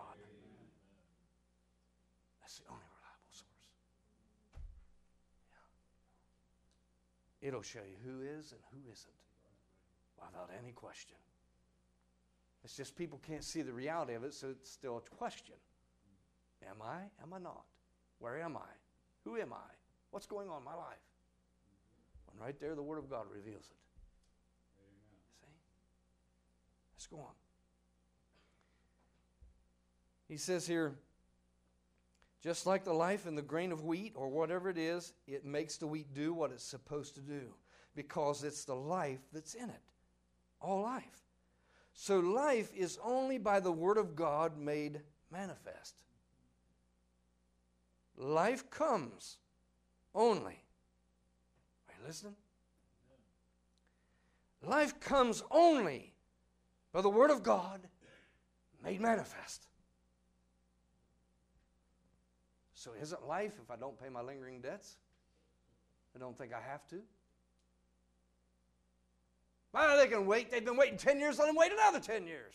S5: That's the only reliable source. Yeah. It'll show you who is and who isn't without any question. It's just people can't see the reality of it, so it's still a question. Am I? Am I not? Where am I? Who am I? What's going on in my life? And right there, the Word of God reveals it. See? Let's go on. He says here, just like the life in the grain of wheat or whatever it is, it makes the wheat do what it's supposed to do because it's the life that's in it. All life. So life is only by the Word of God made manifest. Life comes only. Are you listening? Life comes only by the Word of God made manifest. So isn't life if I don't pay my lingering debts? I don't think I have to. Well, they can wait. They've been waiting ten years. Let them wait another ten years.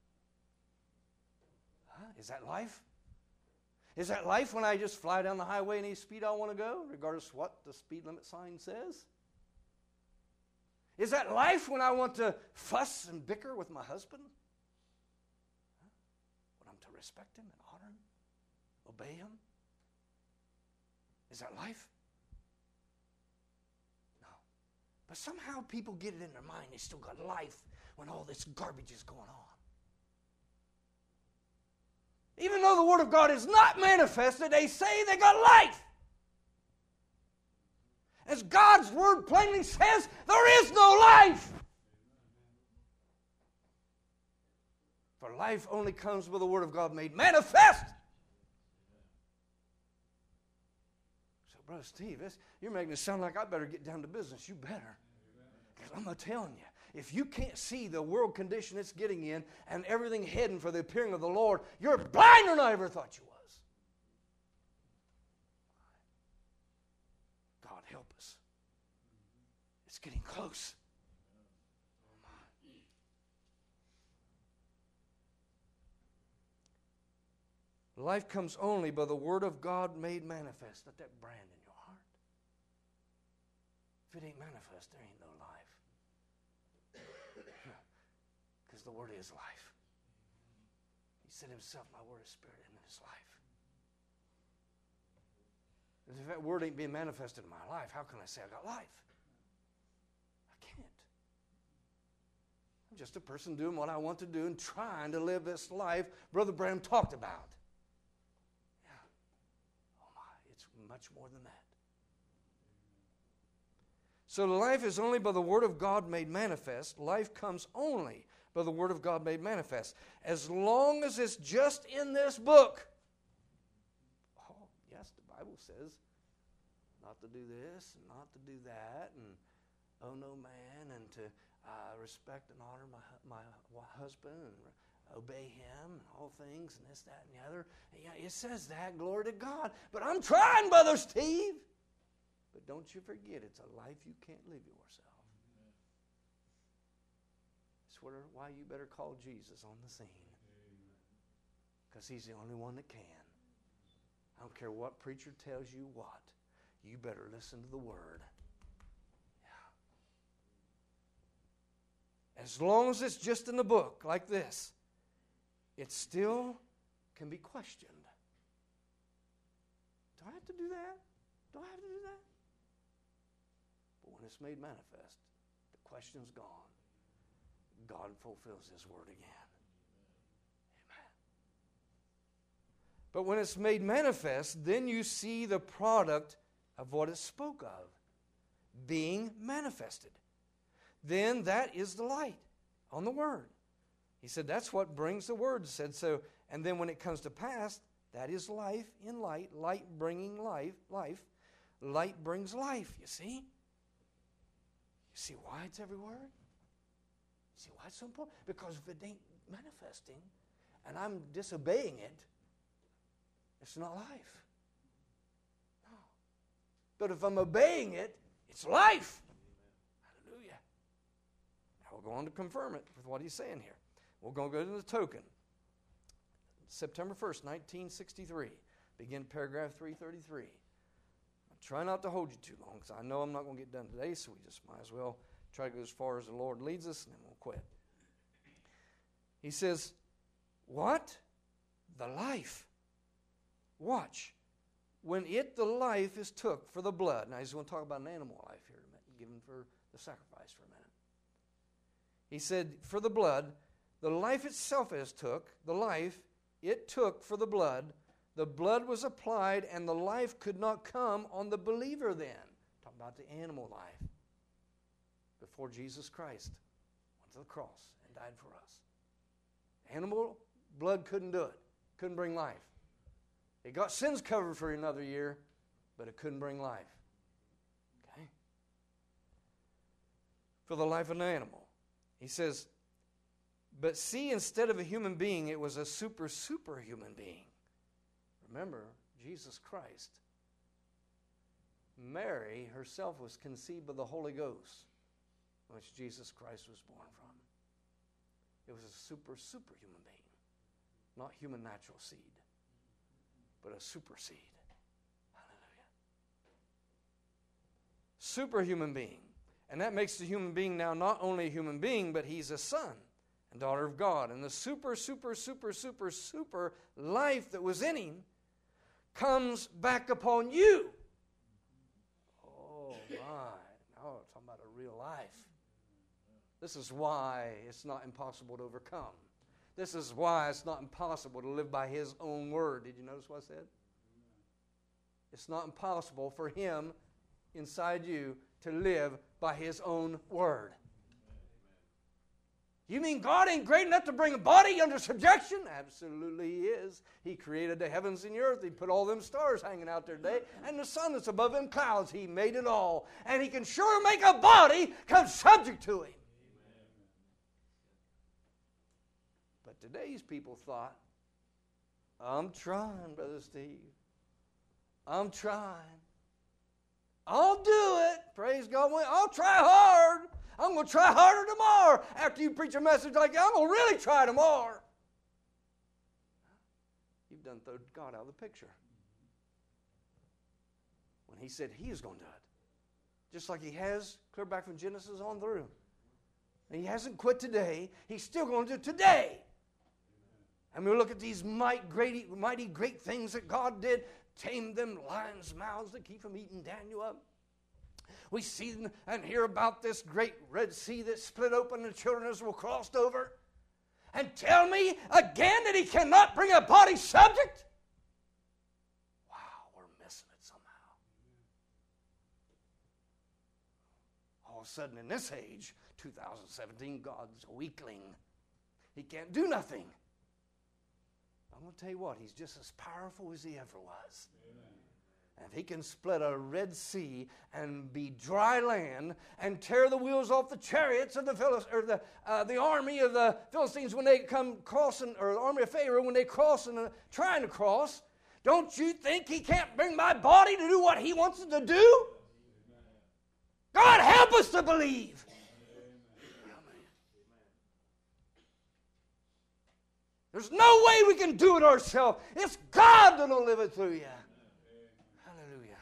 S5: Huh? Is that life? Is that life when I just fly down the highway any speed I want to go, regardless of what the speed limit sign says? Is that life when I want to fuss and bicker with my husband? Huh? When I'm to respect him and honor him, obey him? Is that life? No. But somehow people get it in their mind they still got life when all this garbage is going on. Even though the Word of God is not manifested, they say they got life. As God's Word plainly says, there is no life. For life only comes with the Word of God made manifest. Brother Steve, this, you're making it sound like I better get down to business. You better. Because I'm telling you, if you can't see the world condition it's getting in and everything heading for the appearing of the Lord, you're blinder than I ever thought you was. God help us. It's getting close. Life comes only by the Word of God made manifest. Let that brand in your heart. If it ain't manifest, there ain't no life. Because the Word is life. He said himself, my Word is spirit and it is life. And if that Word ain't being manifested in my life, how can I say I got life? I can't. I'm just a person doing what I want to do and trying to live this life Brother Branham talked about. Much more than that. So life is only by the Word of God made manifest. Life comes only by the Word of God made manifest. As long as it's just in this book. Oh, yes, the Bible says not to do this and not to do that and oh no man and to uh, respect and honor my my husband and obey him and all things and this, that, and the other. Yeah, it says that, glory to God. But I'm trying, Brother Steve. But don't you forget, it's a life you can't live yourself. That's why you better call Jesus on the scene. Because he's the only one that can. I don't care what preacher tells you what. You better listen to the Word. Yeah. As long as it's just in the book like this, it still can be questioned. Do I have to do that? Do I have to do that? But when it's made manifest, the question's gone. God fulfills His word again. Amen. But when it's made manifest, then you see the product of what it spoke of being manifested. Then that is the light on the word. He said that's what brings the word. He said so. And then when it comes to pass, that is life in light. Light bringing life. Life. Light brings life. You see? You see why it's every word? See why it's so important? Because if it ain't manifesting and I'm disobeying it, it's not life. No. But if I'm obeying it, it's life. Hallelujah. Now we're going to confirm it with what he's saying here. We're going to go to the token. September first, nineteen sixty-three. Begin paragraph three thirty-three. I'll try not to hold you too long because I know I'm not going to get done today, so we just might as well try to go as far as the Lord leads us, and then we'll quit. He says, what? The life. Watch. When it, the life, is took for the blood. Now, he's going to talk about an animal life here, given for the sacrifice for a minute. He said, for the blood, the life itself is took, the life, it took for the blood. The blood was applied, and the life could not come on the believer then. Talking about the animal life. Before Jesus Christ went to the cross and died for us. Animal blood couldn't do it. Couldn't bring life. It got sins covered for another year, but it couldn't bring life. Okay? For the life of an animal. He says, but see, instead of a human being, it was a super, super human being. Remember, Jesus Christ. Mary herself was conceived by the Holy Ghost, which Jesus Christ was born from. It was a super, super human being. Not human natural seed, but a super seed. Hallelujah. Superhuman being. And that makes the human being now not only a human being, but he's a son and daughter of God. And the super, super, super, super, super life that was in him comes back upon you. Oh, my. Now we're talking about a real life. This is why it's not impossible to overcome. This is why it's not impossible to live by His own word. Did you notice what I said? It's not impossible for Him inside you to live by His own word. You mean God ain't great enough to bring a body under subjection? Absolutely He is. He created the heavens and the earth. He put all them stars hanging out there today. And the sun that's above them clouds. He made it all. And He can sure make a body come subject to Him. But today's people thought, I'm trying, Brother Steve. I'm trying. I'll do it. Praise God. I'll try hard. I'm going to try harder tomorrow. After you preach a message like that, I'm going to really try tomorrow. You've done thrown God out of the picture. When He said He is going to do it. Just like He has clear back from Genesis on through. And He hasn't quit today. He's still going to do it today. And we look at these mighty great, mighty great things that God did. Tame them lions' mouths to keep them eating Daniel up. We see and hear about this great Red Sea that split open and the children of Israel crossed over. And tell me again that He cannot bring a body subject? Wow, we're missing it somehow. All of a sudden in this age, two thousand seventeen, God's a weakling. He can't do nothing. I'm going to tell you what, He's just as powerful as He ever was. Amen. If he can split a Red Sea and be dry land and tear the wheels off the chariots of the Philist- or the uh, the army of the Philistines when they come crossing, or the army of Pharaoh when they cross and uh, trying to cross, don't you think he can't bring my body to do what he wants it to do? God help us to believe. There's no way we can do it ourselves. It's God that'll live it through you. Hallelujah.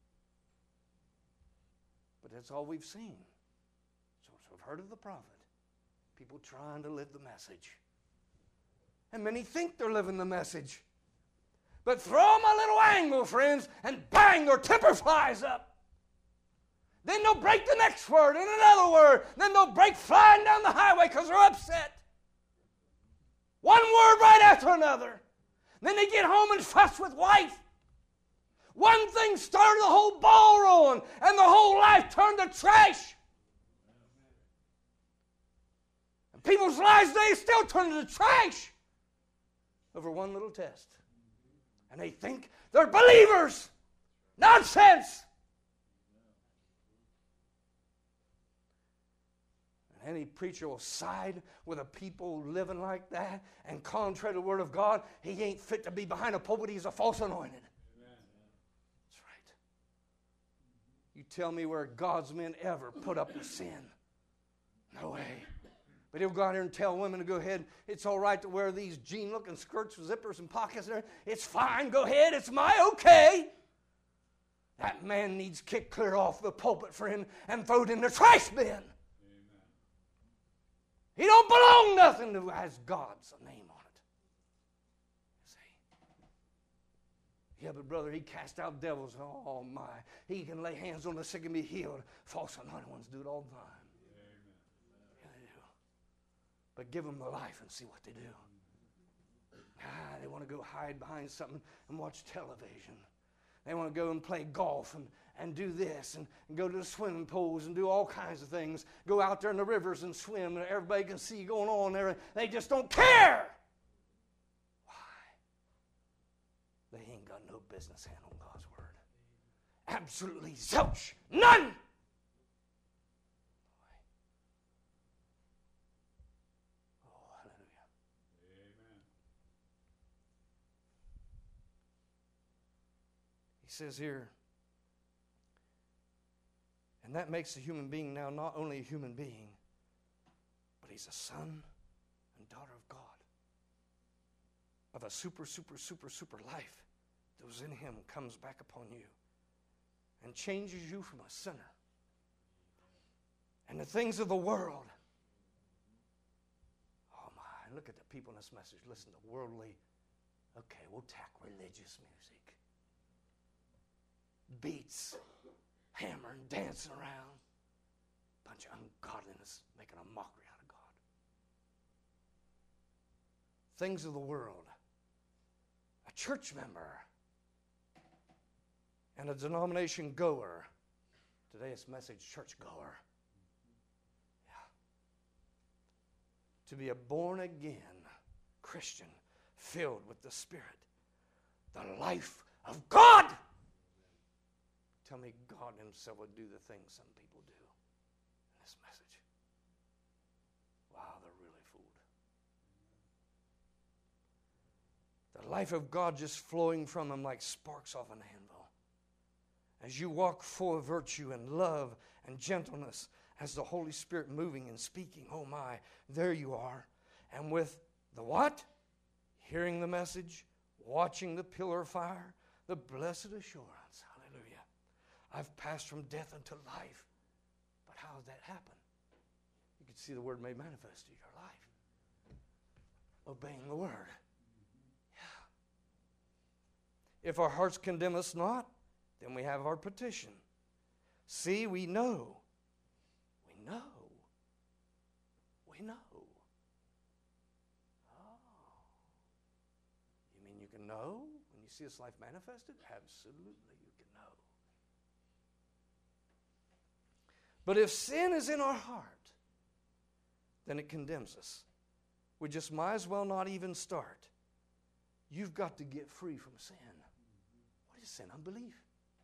S5: But that's all we've seen. So we've heard of the prophet. People trying to live the message. And many think they're living the message. But throw them a little angle, friends, and bang, their temper flies up. Then they'll break the next word and another word. Then they'll break flying down the highway because they're upset. One word right after another. Then they get home and fuss with wife. One thing started the whole ball rolling, and the whole life turned to trash. And people's lives today still turn to trash over one little test. And they think they're believers. Nonsense. And any preacher will side with a people living like that and contrary to the Word of God. He ain't fit to be behind a pulpit. He's a false anointed. Amen. That's right. You tell me where God's men ever put up with sin. No way. But he'll go out here and tell women to go ahead. It's all right to wear these jean-looking skirts with zippers and pockets. And it's fine. Go ahead. It's my okay. That man needs kicked clear off the pulpit, friend, and thrown in the trash bin. He don't belong nothing to has God's name on it. See? Yeah, but brother, he cast out devils. Oh my. He can lay hands on the sick and be healed. False anointed ones do it all the time. Yeah, they do. But give them the life and see what they do. Ah, they want to go hide behind something and watch television. They want to go and play golf and, and do this and, and go to the swimming pools and do all kinds of things. Go out there in the rivers and swim and everybody can see going on there. They just don't care. Why? They ain't got no business handling God's word. Absolutely zilch. None. Oh, hallelujah. Amen. He says here, and that makes the human being now not only a human being, but he's a son and daughter of God. Of a super, super, super, super life that was in him comes back upon you and changes you from a sinner. And the things of the world. Oh my, look at the people in this message. Listen to worldly. Okay, we'll tack religious music. Beats. Hammering, dancing around. Bunch of ungodliness, making a mockery out of God. Things of the world. A church member. And a denomination goer. Today it's message church goer. Yeah. To be a born again Christian filled with the Spirit. The life of God. Tell me God himself would do the things some people do in this message. Wow, they're really fooled. The life of God just flowing from them like sparks off an anvil. As you walk full of virtue and love and gentleness, as the Holy Spirit moving and speaking, oh my, there you are. And with the what? Hearing the message, watching the pillar of fire, the blessed assurance. I've passed from death unto life. But how did that happen? You can see the word made manifest in your life. Obeying the word. Yeah. If our hearts condemn us not, then we have our petition. See, we know. We know. We know. Oh. You mean you can know when you see this life manifested? Absolutely. But if sin is in our heart, then it condemns us. We just might as well not even start. You've got to get free from sin. What is sin? Unbelief.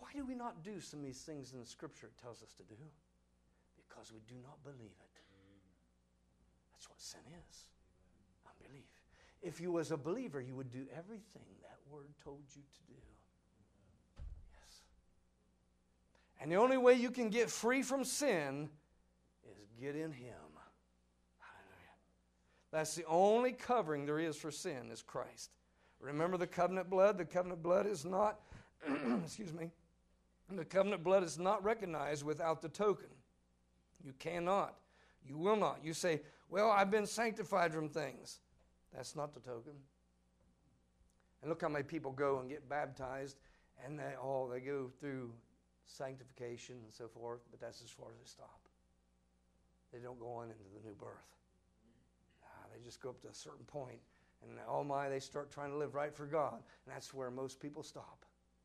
S5: Why do we not do some of these things in the Scripture it tells us to do? Because we do not believe it. That's what sin is. Unbelief. If you was a believer, you would do everything that Word told you to do. Yes. And the only way you can get free from sin is get in Him. Hallelujah. That's the only covering there is for sin is Christ. Remember the covenant blood? The covenant blood is not, excuse me, the covenant blood is not recognized without the token. You cannot. You will not. You say, well, I've been sanctified from things. That's not the token. And look how many people go and get baptized, and they all they go through sanctification and so forth, but that's as far as they stop. They don't go on into the new birth. Uh, they just go up to a certain point, and oh my, they start trying to live right for God, and that's where most people stop.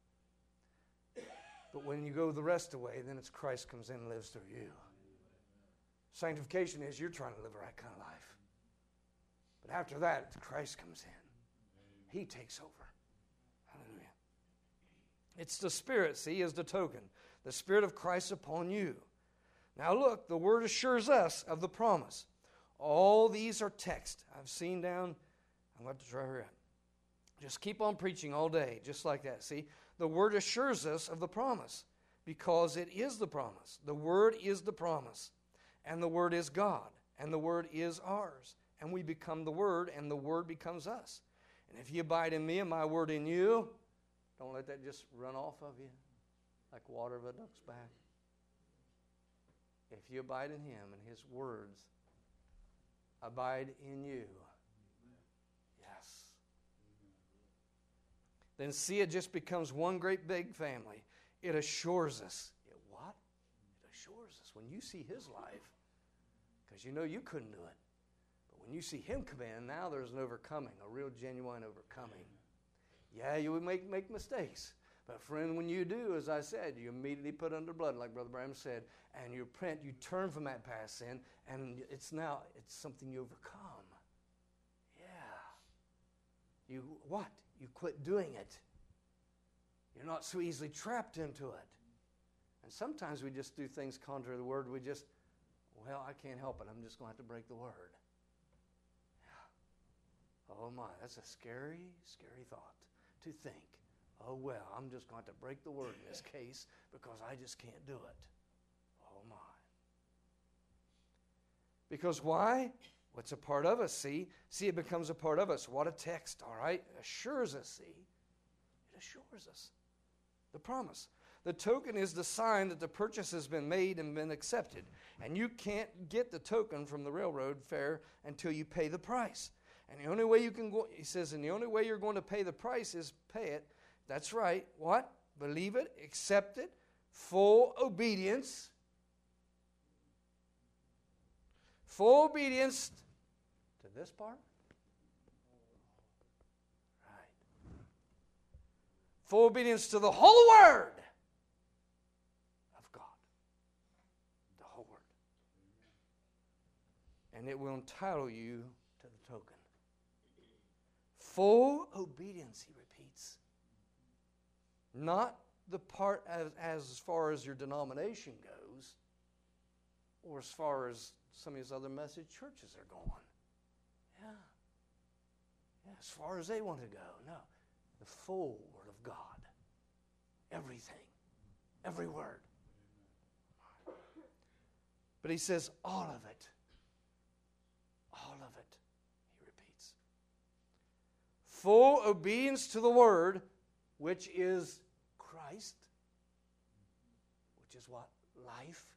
S5: But when you go the rest of the way, then it's Christ comes in and lives through you. Sanctification is you're trying to live the right kind of life. But after that, Christ comes in. He takes over. Hallelujah. It's the Spirit, see, is the token. The Spirit of Christ upon you. Now look, the Word assures us of the promise. All these are text. I've seen down, I'm going to try her out. Just keep on preaching all day, just like that. See, the Word assures us of the promise because it is the promise. The Word is the promise. And the Word is God. And the Word is ours. And we become the Word, and the Word becomes us. And if you abide in me and my Word in you, don't let that just run off of you like water of a duck's back. If you abide in Him and His words abide in you, yes, then see, it just becomes one great big family. It assures us. It what? It assures us. When you see His life, because you know you couldn't do it, but when you see Him come in, now there's an overcoming, a real genuine overcoming. Yeah, you would make, make mistakes. But friend, when you do, as I said, you immediately put under blood, like Brother Branham said, and you repent, you turn from that past sin, and it's now, it's something you overcome. Yeah. You, what? You quit doing it. You're not so easily trapped into it. And sometimes we just do things contrary to the Word. We just, well, I can't help it. I'm just going to have to break the Word. Yeah. Oh my, that's a scary, scary thought to think. Oh, well, I'm just going to have to break the Word in this case because I just can't do it. Oh, my. Because why? What's a part of us, see? See, it becomes a part of us. What a text, all right? It assures us, see? It assures us. The promise. The token is the sign that the purchase has been made and been accepted. And you can't get the token from the railroad fare until you pay the price. And the only way you can go, he says, and the only way you're going to pay the price is pay it. That's right. What? Believe it, accept it, full obedience. Full obedience to this part. Right. Full obedience to the whole Word of God. The whole Word. And it will entitle you to the token. Full obedience, he repeats. Not the part as, as far as your denomination goes, or as far as some of these other message churches are going. Yeah. Yeah, as far as they want to go. No. The full Word of God. Everything. Every word. But he says, all of it. All of it, he repeats. Full obedience to the Word, which is Christ, which is what? Life,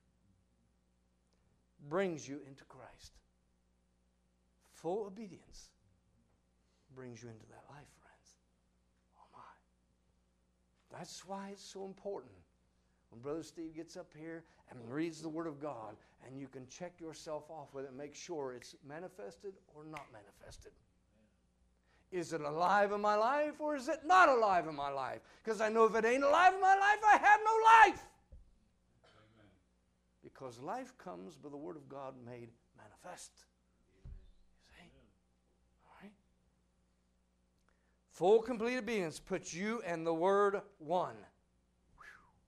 S5: brings you into Christ. Full obedience brings you into that life, friends. Oh my. That's why it's so important when Brother Steve gets up here and reads the Word of God, and you can check yourself off with it and make sure it's manifested or not manifested. Is it alive in my life or is it not alive in my life? Because I know if it ain't alive in my life, I have no life. Amen. Because life comes by the Word of God made manifest. You see? All right? Full complete obedience puts you and the Word one. Whew.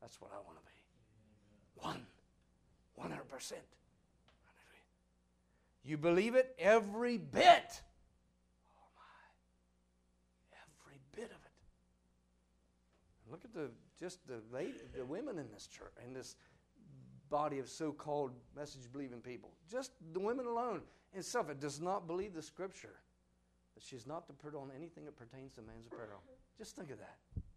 S5: That's what I want to be. One. one hundred percent. Hallelujah. You believe it? Every bit. Oh, my. Every bit of it. Look at the just the lady, the women in this church, in this body of so-called message-believing people. Just the women alone in itself. It does not believe the Scripture that she's not to put on anything that pertains to man's apparel. Just think of that.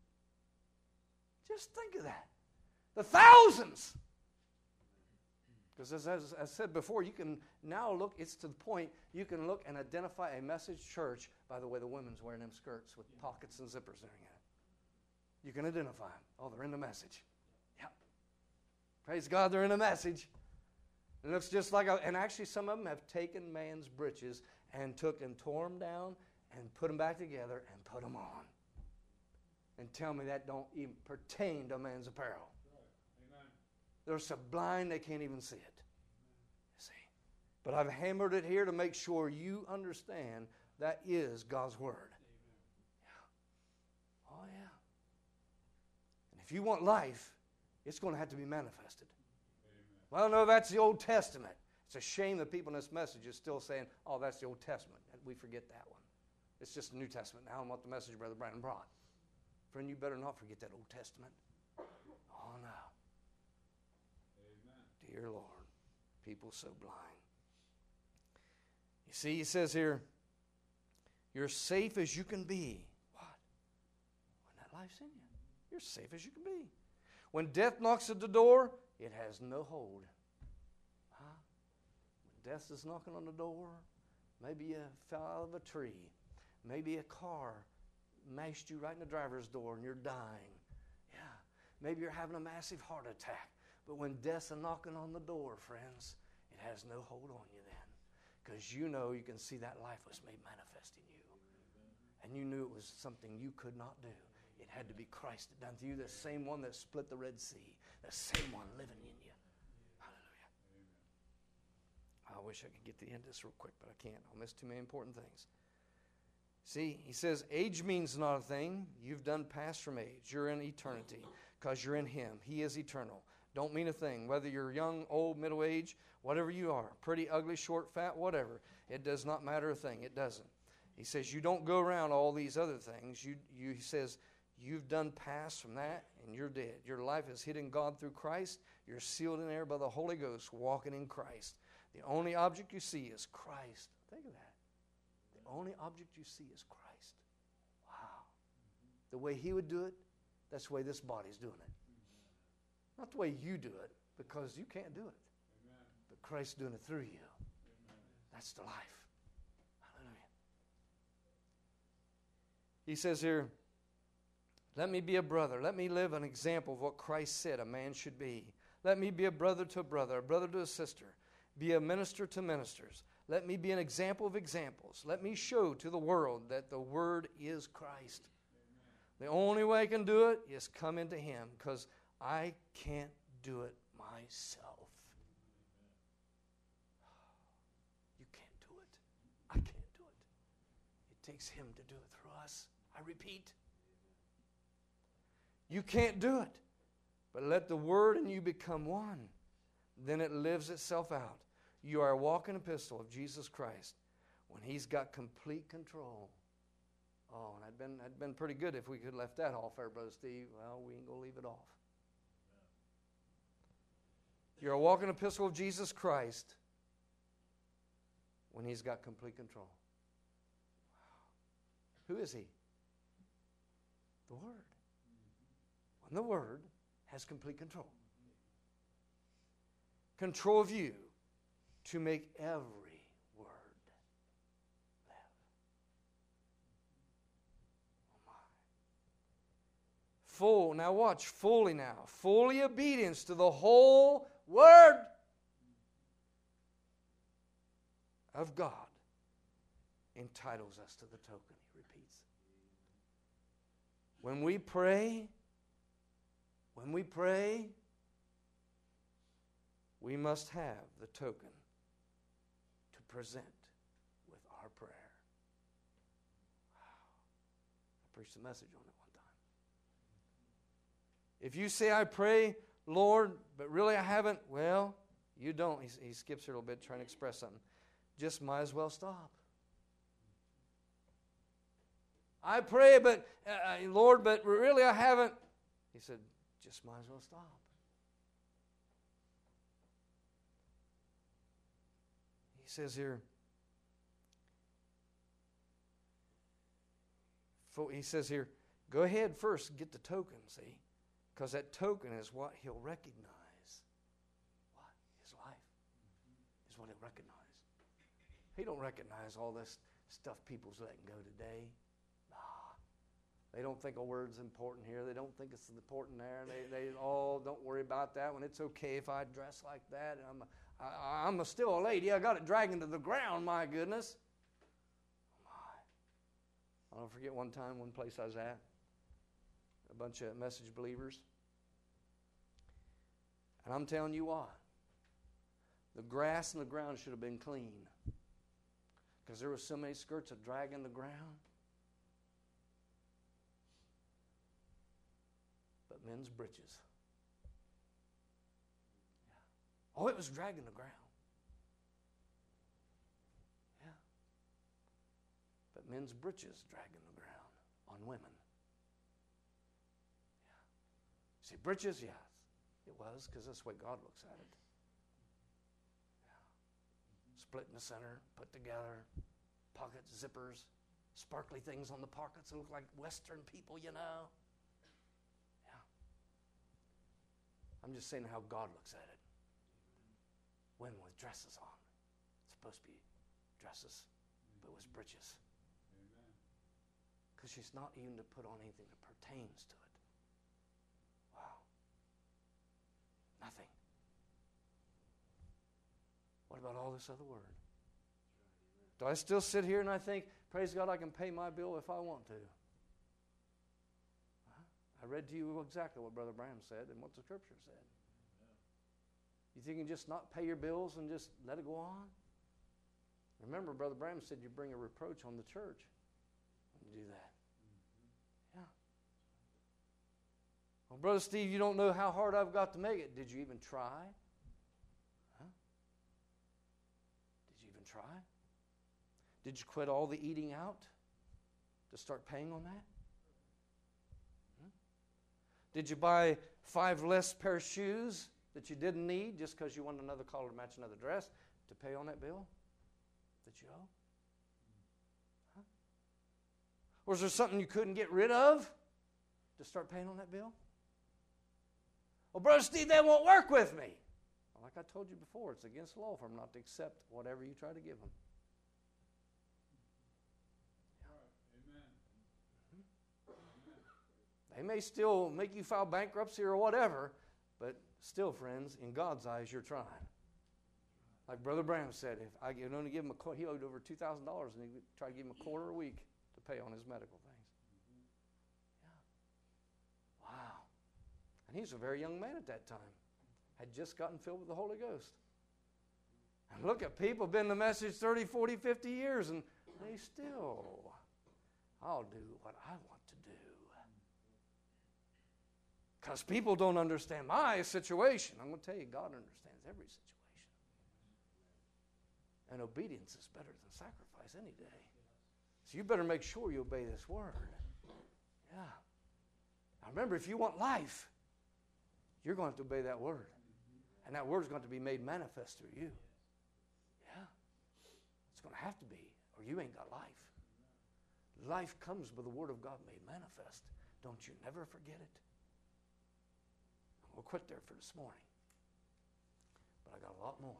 S5: Just think of that. The thousands. Because as, as I said before, you can now look, it's to the point, you can look and identify a message church by the way the women's wearing them skirts with pockets and zippers in it. You can identify them. Oh, they're in the message. Yep. Praise God, they're in the message. It looks just like, a, and actually some of them have taken man's breeches and took and tore them down and put them back together and put them on. And tell me that don't even pertain to man's apparel.
S2: Amen.
S5: They're so blind they can't even see it. You see. But I've hammered it here to make sure you understand that is God's Word. Yeah. Oh, yeah. And if you want life, it's going to have to be manifested. Amen. Well, no, that's the Old Testament. It's a shame that people in this message are still saying, oh, that's the Old Testament. We forget that one. It's just the New Testament now and what the message Brother Brandon brought. Friend, you better not forget that Old Testament. Oh, no. Amen. Dear Lord, people so blind. You see, he says here, you're safe as you can be. What? When that life's in you. You're safe as you can be. When death knocks at the door, it has no hold. Huh? When death is knocking on the door, maybe you fell out of a tree. Maybe a car mashed you right in the driver's door and you're dying. Yeah. Maybe you're having a massive heart attack. But when death's a knocking on the door, friends, it has no hold on you then. Because you know you can see that life was made manifest in you. And you knew it was something you could not do. It had to be Christ that done to you, the same one that split the Red Sea, the same one living in you. Hallelujah. I wish I could get to the end of this real quick, but I can't. I'll miss too many important things. See, he says, age means not a thing. You've done past from age. You're in eternity because you're in Him. He is eternal. Don't mean a thing. Whether you're young, old, middle age, whatever you are, pretty, ugly, short, fat, whatever, it does not matter a thing. It doesn't. He says, you don't go around all these other things. You, you, he says, you've done past from that and you're dead. Your life is hid in God through Christ. You're sealed in there by the Holy Ghost, walking in Christ. The only object you see is Christ. Think of that. The only object you see is Christ. Wow. The way He would do it, that's the way this body's doing it. Not the way you do it, because you can't do it. Amen. But Christ's doing it through you. Amen. That's the life. Hallelujah. He says here, let me be a brother. Let me live an example of what Christ said a man should be. Let me be a brother to a brother, a brother to a sister. Be a minister to ministers. Let me be an example of examples. Let me show to the world that the Word is Christ. Amen. The only way I can do it is come into Him, because I can't do it myself. You can't do it. I can't do it. It takes Him to do it through us. I repeat. You can't do it. But let the Word and you become one. Then it lives itself out. You are a walking epistle of Jesus Christ when He's got complete control. Oh, and it'd been, it'd been pretty good if we could have left that off there, Brother Steve. Well, we ain't going to leave it off. You're a walking epistle of Jesus Christ when He's got complete control. Wow. Who is He? The Word. When the Word has complete control. Control of you to make every word live. Oh my. Full, now watch, fully now. Fully obedience to the whole Word of God entitles us to the token, he repeats. When we pray, when we pray, we must have the token to present with our prayer. Wow. I preached a message on it one time. If you say, I pray, Lord, but really I haven't, well, you don't. He, he skips here a little bit trying to express something. Just might as well stop. I pray, but uh, Lord, but really I haven't. He said, just might as well stop. He says here, he says here, go ahead first and get the token, see? Because that token is what he'll recognize. What? His life is what he'll recognize. He don't recognize all this stuff people's letting go today. Nah. They don't think a word's important here. They don't think it's important there. They, they all don't worry about that one. It's okay if I dress like that. I'm a, I, I'm a still a lady. I got it dragging to the ground, my goodness. Oh my. I'll never forget one time, one place I was at. A bunch of message believers. And I'm telling you what. The grass and the ground should have been clean. Because there were so many skirts of dragging the ground. But men's breeches. Yeah. Oh, it was dragging the ground. Yeah. But men's breeches dragging the ground on women. Yeah. See, breeches, yes, it was, because that's the way God looks at it. Split in the center, put together, pockets, zippers, sparkly things on the pockets that look like Western people, you know. Yeah. I'm just saying how God looks at it. Women with dresses on. It's supposed to be dresses, but with breeches. Because she's not even to put on anything that pertains to it. Wow. Nothing. What about all this other word? Do I still sit here and I think, praise God, I can pay my bill if I want to? Huh? I read to you exactly what Brother Branham said and what the Scripture said. You think you can just not pay your bills and just let it go on? Remember, Brother Branham said you bring a reproach on the church when you do that. Yeah. Well, Brother Steve, you don't know how hard I've got to make it. Did you even try? Try? Did you quit all the eating out to start paying on that? Hmm? Did you buy five less pair of shoes that you didn't need just because you wanted another collar to match another dress to pay on that bill that you owe? Huh? Or is there something you couldn't get rid of to start paying on that bill? Well, Brother Steve, that won't work with me. Like I told you before, it's against the law for them not to accept whatever you try to give them. Yeah. Amen. Mm-hmm. They may still make you file bankruptcy or whatever, but still, friends, in God's eyes, you're trying. Like Brother Branham said, if I could only give him a quarter, he owed over two thousand dollars, and he would try to give him a quarter a week to pay on his medical things. Yeah. Wow. And he was a very young man at that time. Had just gotten filled with the Holy Ghost. And look at people, been in the message thirty, forty, fifty years, and they still, I'll do what I want to do. Because people don't understand my situation. I'm going to tell you, God understands every situation. And obedience is better than sacrifice any day. So you better make sure you obey this word. Yeah. Now remember, if you want life, you're going to have to obey that word. And that word is going to be made manifest through you. Yeah. It's going to have to be, or you ain't got life. Life comes with the word of God made manifest. Don't you never forget it. We'll quit there for this morning. But I got a lot more.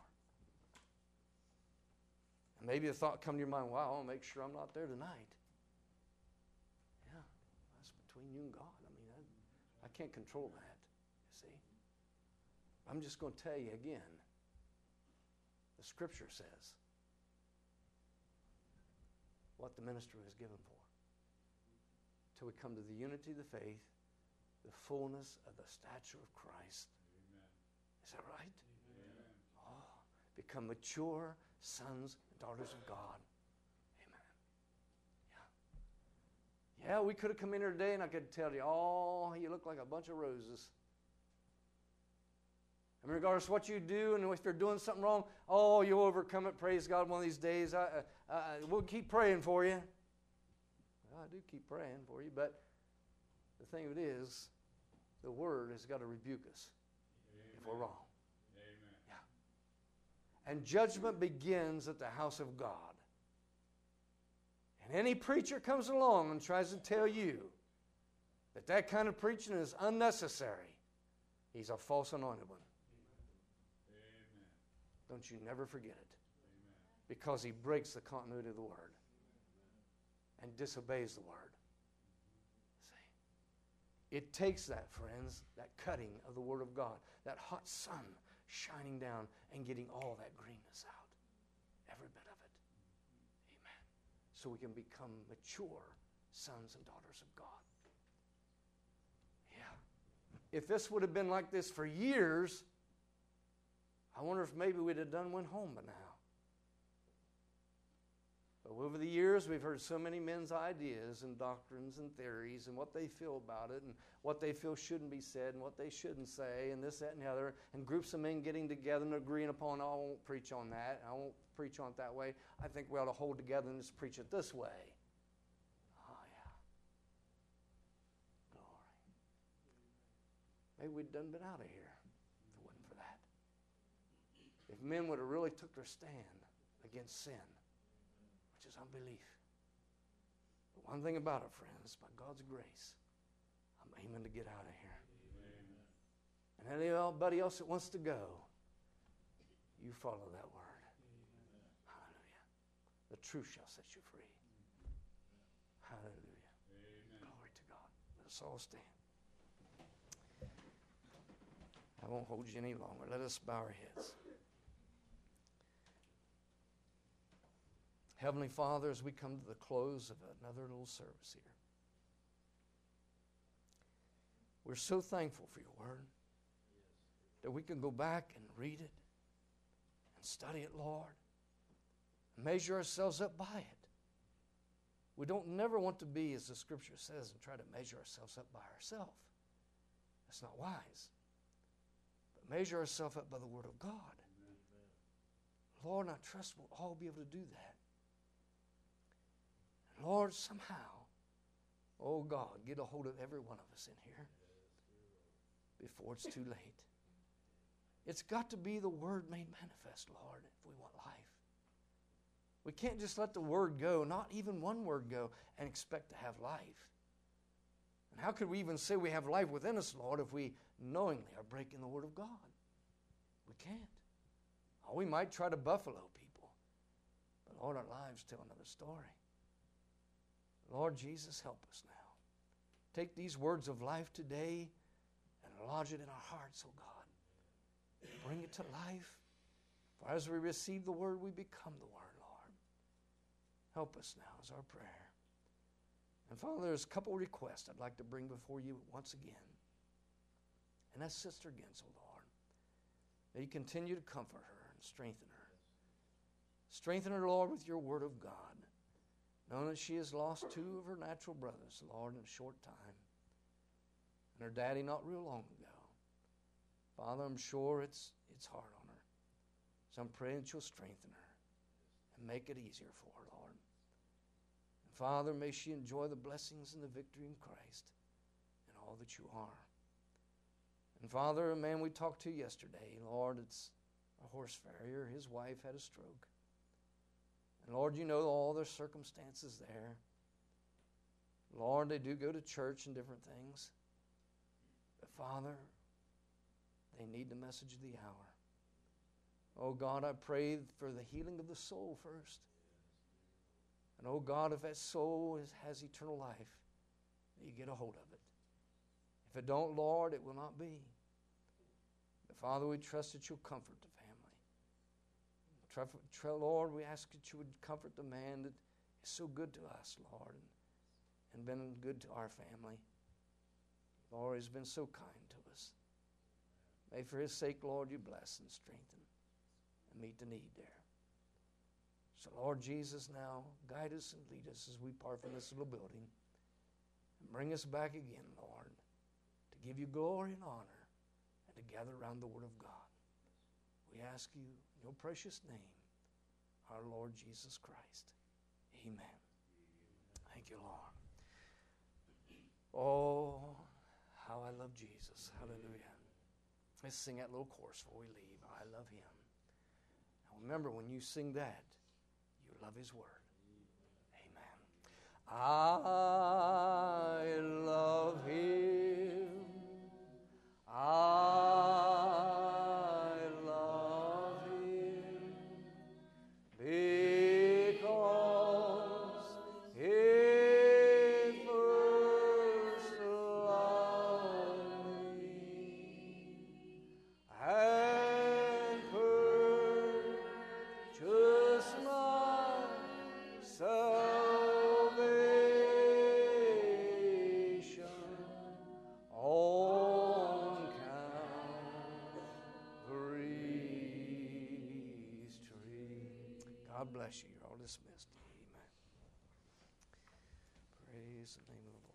S5: And maybe a thought come to your mind, wow, I'll make sure I'm not there tonight. Yeah. That's between you and God. I mean, I, I can't control that, you see. I'm just going to tell you again, the Scripture says what the ministry was given for. Till we come to the unity of the faith, the fullness of the stature of Christ. Amen. Is that right? Amen. Oh, become mature sons and daughters of God. Amen. Yeah. Yeah, we could have come in here today and I could tell you, oh, you look like a bunch of roses. And regardless of what you do, and if you're doing something wrong, oh, you'll overcome it, praise God, one of these days. I, uh, uh, we'll keep praying for you. Well, I do keep praying for you, but the thing of it is, the Word has got to rebuke us Amen. If we're wrong. Amen. Yeah. And judgment begins at the house of God. And any preacher comes along and tries to tell you that that kind of preaching is unnecessary, he's a false anointed one. Amen. Don't you never forget it. Amen. Because he breaks the continuity of the Word and disobeys the Word. See? It takes that, friends, that cutting of the Word of God, that hot sun shining down and getting all that greenness out. Every bit of it. Amen. So we can become mature sons and daughters of God. Yeah. If this would have been like this for years, I wonder if maybe we'd have done went home by now. But over the years, we've heard so many men's ideas and doctrines and theories and what they feel about it and what they feel shouldn't be said and what they shouldn't say and this, that, and the other, and groups of men getting together and agreeing upon, oh, I won't preach on that, I won't preach on it that way. I think we ought to hold together and just preach it this way. Oh, yeah. Glory. Maybe we'd done been out of here if it wasn't for that. If men would have really took their stand against sin, which is unbelief. But one thing about it, friends, by God's grace, I'm aiming to get out of here. Amen. And anybody else that wants to go, you follow that word. Amen. Hallelujah. The truth shall set you free. Hallelujah. Amen. Glory to God. Let us all stand. I won't hold you any longer. Let us bow our heads. Heavenly Father, as we come to the close of another little service here, we're so thankful for your word that we can go back and read it and study it, Lord, and measure ourselves up by it. We don't never want to be, as the Scripture says, and try to measure ourselves up by ourselves. That's not wise. But measure ourselves up by the Word of God. Amen. Lord, and I trust we'll all be able to do that. Lord, somehow, oh God, get a hold of every one of us in here before it's too late. It's got to be the Word made manifest, Lord, if we want life. We can't just let the Word go, not even one word go, and expect to have life. And how could we even say we have life within us, Lord, if we knowingly are breaking the Word of God? We can't. Oh, we might try to buffalo people, but Lord, our lives tell another story. Lord Jesus, help us now. Take these words of life today and lodge it in our hearts, oh God. Bring it to life. For as we receive the word, we become the word, Lord. Help us now is our prayer. And Father, there's a couple of requests I'd like to bring before you once again. And that's Sister Gensel, Lord. May you continue to comfort her and strengthen her. Strengthen her, Lord, with your word of God. Knowing that she has lost two of her natural brothers, Lord, in a short time. And her daddy not real long ago. Father, I'm sure it's it's hard on her. So I'm praying that you'll strengthen her and make it easier for her, Lord. And Father, may she enjoy the blessings and the victory in Christ and all that you are. And Father, a man we talked to yesterday, Lord, it's a horse farrier. His wife had a stroke. And Lord, you know all their circumstances there. Lord, they do go to church and different things. But Father, they need the message of the hour. Oh God, I pray for the healing of the soul first. And oh God, if that soul is, has eternal life, you get a hold of it. If it don't, Lord, it will not be. But Father, we trust that you'll comfort the family. Lord, we ask that you would comfort the man that is so good to us, Lord, and, and been good to our family. Lord, he's been so kind to us. May for his sake, Lord, you bless and strengthen and meet the need there. So, Lord Jesus, now guide us and lead us as we part from this little building. and bring us back again, Lord, to give you glory and honor and to gather around the Word of God. We ask you in your precious name, our Lord Jesus Christ. Amen. Thank you, Lord. Oh, how I love Jesus. Hallelujah. Let's sing that little chorus before we leave. I love him. Now remember, when you sing that, you love his word. Amen. I love him. I love him because he first loved me and purchased my salvation on Calvary's tree. God bless you. You're all dismissed. Amen. Praise the name of the Lord.